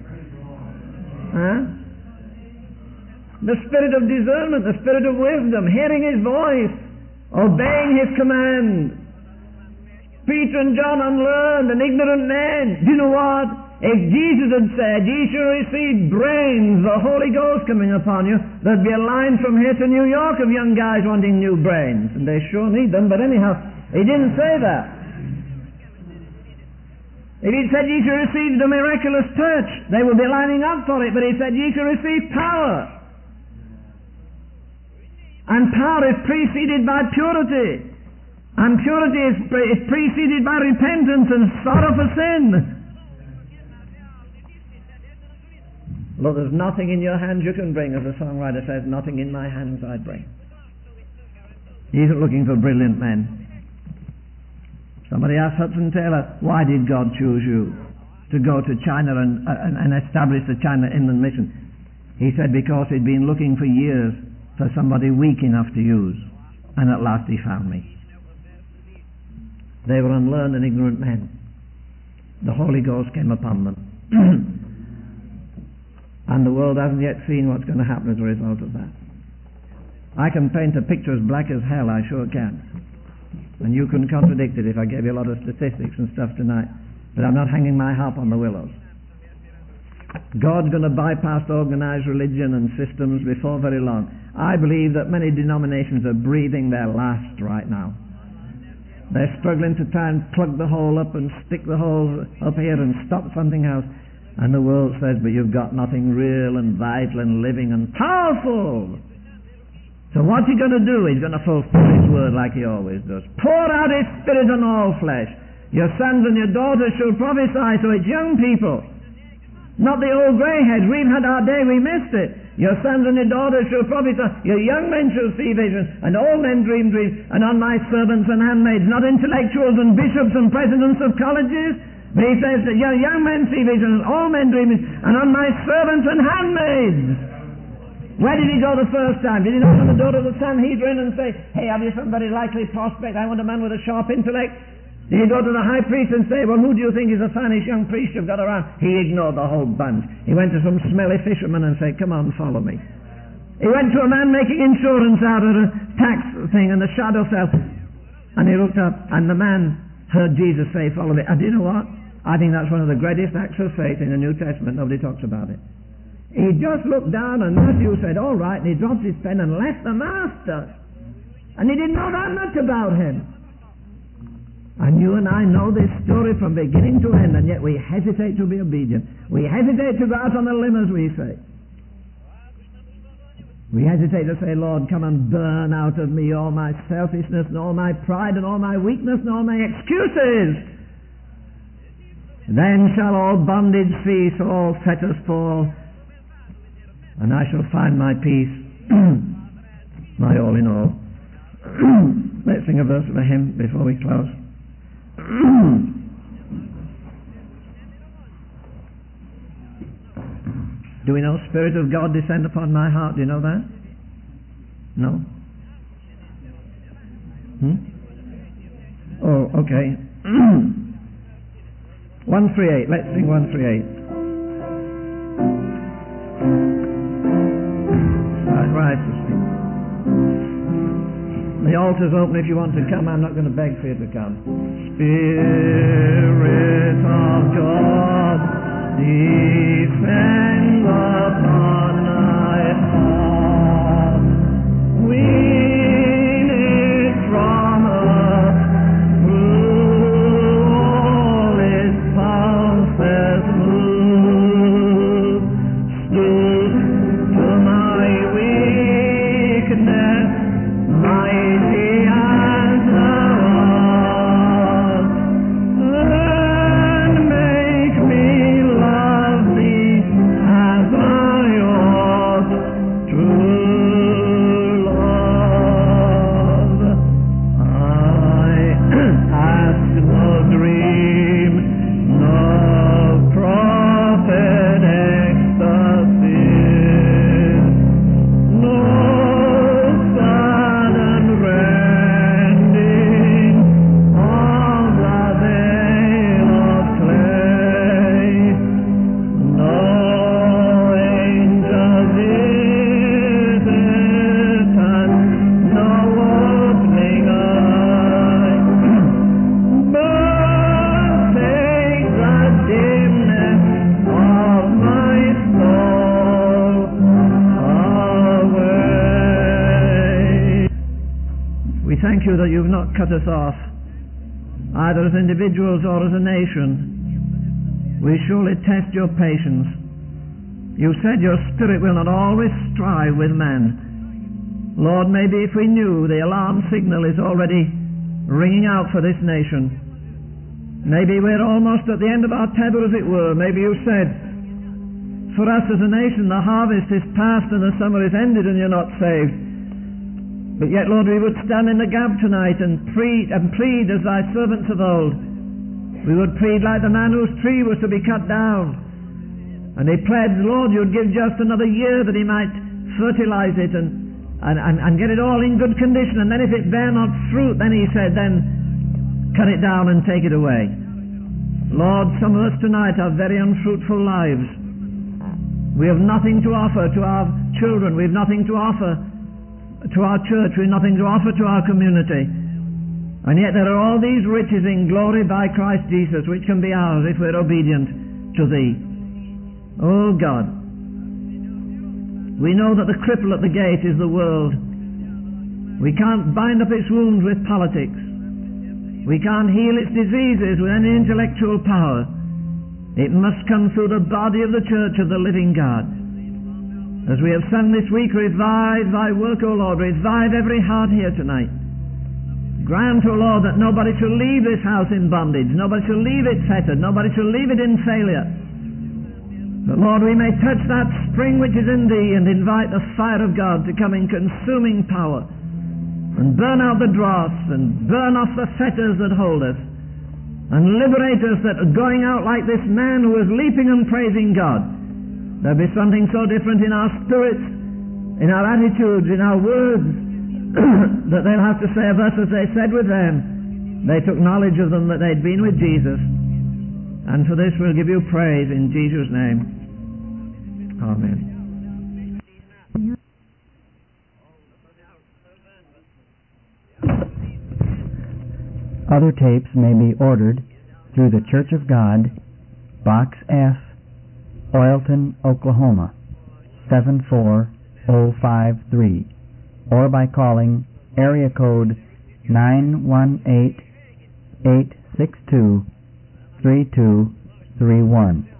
[SPEAKER 1] The spirit of discernment, the spirit of wisdom, hearing his voice, obeying his command. Peter and John, unlearned and ignorant men. Do you know what? If Jesus had said, ye shall receive brains, the Holy Ghost coming upon you, there'd be a line from here to New York of young guys wanting new brains. And they sure need them, but anyhow, he didn't say that. If he'd said ye shall receive the miraculous touch, they would be lining up for it, but he said ye shall receive power. And power is preceded by purity. And purity is preceded by repentance and sorrow for sin. Look, there's nothing in your hands you can bring, as the songwriter says, nothing in my hands I bring. He isn't looking for brilliant men. Somebody asked Hudson Taylor, why did God choose you to go to China and establish the China Inland Mission? He said, because he'd been looking for years for somebody weak enough to use, and at last he found me. They were unlearned and ignorant men. The Holy Ghost came upon them. And the world hasn't yet seen what's going to happen as a result of that. I can paint a picture as black as hell, I sure can. And you couldn't contradict it if I gave you a lot of statistics and stuff tonight. But I'm not hanging my harp on the willows. God's going to bypass organized religion and systems before very long. I believe that many denominations are breathing their last right now. They're struggling to try and plug the hole up and stick the hole up here and stop something else. And the world says, but you've got nothing real and vital and living and powerful. So what's he going to do? He's going to fulfill his word like he always does. Pour out his spirit on all flesh. Your sons and your daughters shall prophesy. So it's young people, not the old greyheads. We've had our day, we missed it. Your sons and your daughters shall prophesy. Your young men shall see visions, and old men dream dreams. And on my servants and handmaids, not intellectuals and bishops and presidents of colleges, but he says that your young men see visions, and old men dream dreams, and on my servants and handmaids. Where did he go the first time? Did he knock on the door of the Sanhedrin and say, hey, have you some very likely prospect? I want a man with a sharp intellect. Did he go to the high priest and say, well, who do you think is the finest young priest you've got around? He ignored the whole bunch. He went to some smelly fisherman and said, come on, follow me. He went to a man making insurance out of a tax thing, and the shadow fell. And he looked up, and the man heard Jesus say, follow me. And do you know what? I think that's one of the greatest acts of faith in the New Testament. Nobody talks about it. He just looked down, and Matthew said, all right, and he dropped his pen and left the master. And he didn't know that much about him. And you and I know this story from beginning to end, and yet we hesitate to be obedient. We hesitate to go out on a limb, as we say. We hesitate to say, Lord, come and burn out of me all my selfishness and all my pride and all my weakness and all my excuses. Then shall all bondage cease, all fetters fall, and I shall find my peace, my all in all. Let's sing a verse of a hymn before we close. Do we know Spirit of God descend upon my heart? Do you know that? No? Oh, okay. 138. Let's sing 138. Right. The altar's open if you want to come. I'm not going to beg for you to come. Spirit of God, descend upon my heart. We need from earth through all its pulses move. Stoop to my weakness, mighty as thou art, and make me love thee as I ought, true love. I ask no dream, no prophet ecstasy, no sudden rending of the veil of clay, no angel visitant, no opening eye, but take the dimness of my soul away. We thank you that you've not cut us off, either as individuals or as a nation. We surely test your patience. You said your spirit will not always strive with men. Lord, maybe if we knew the alarm signal is already ringing out for this nation, maybe we're almost at the end of our tether, as it were. Maybe you said, for us as a nation, the harvest is past and the summer is ended and you're not saved. But yet, Lord, we would stand in the gap tonight and plead as thy servants of old. We would plead like the man whose tree was to be cut down. And he pled, Lord, you'd give just another year that he might fertilize it and get it all in good condition. And then if it bear not fruit, then he said, then cut it down and take it away. Lord, some of us tonight have very unfruitful lives. We have nothing to offer to our children. We have nothing to offer to our church. We have nothing to offer to our community. And yet there are all these riches in glory by Christ Jesus which can be ours if we're obedient to Thee. Oh God, we know that the cripple at the gate is the world. We can't bind up its wounds with politics. We can't heal its diseases with any intellectual power. It must come through the body of the church of the living God. As we have sung this week, revive Thy work, O Lord. Revive every heart here tonight. Grant, O Lord, that nobody shall leave this house in bondage. Nobody shall leave it fettered. Nobody shall leave it in failure. But Lord, we may touch that spring which is in Thee and invite the fire of God to come in consuming power and burn out the dross and burn off the fetters that hold us, and liberate us that are going out like this man who was leaping and praising God. There'll be something so different in our spirits, in our attitudes, in our words, that they'll have to say of us as they said with them. They took knowledge of them that they'd been with Jesus. And for this we'll give You praise in Jesus' name. Amen.
[SPEAKER 2] Other tapes may be ordered through the Church of God, Box F, Oilton, Oklahoma, 74053, or by calling area code 918-862-3231.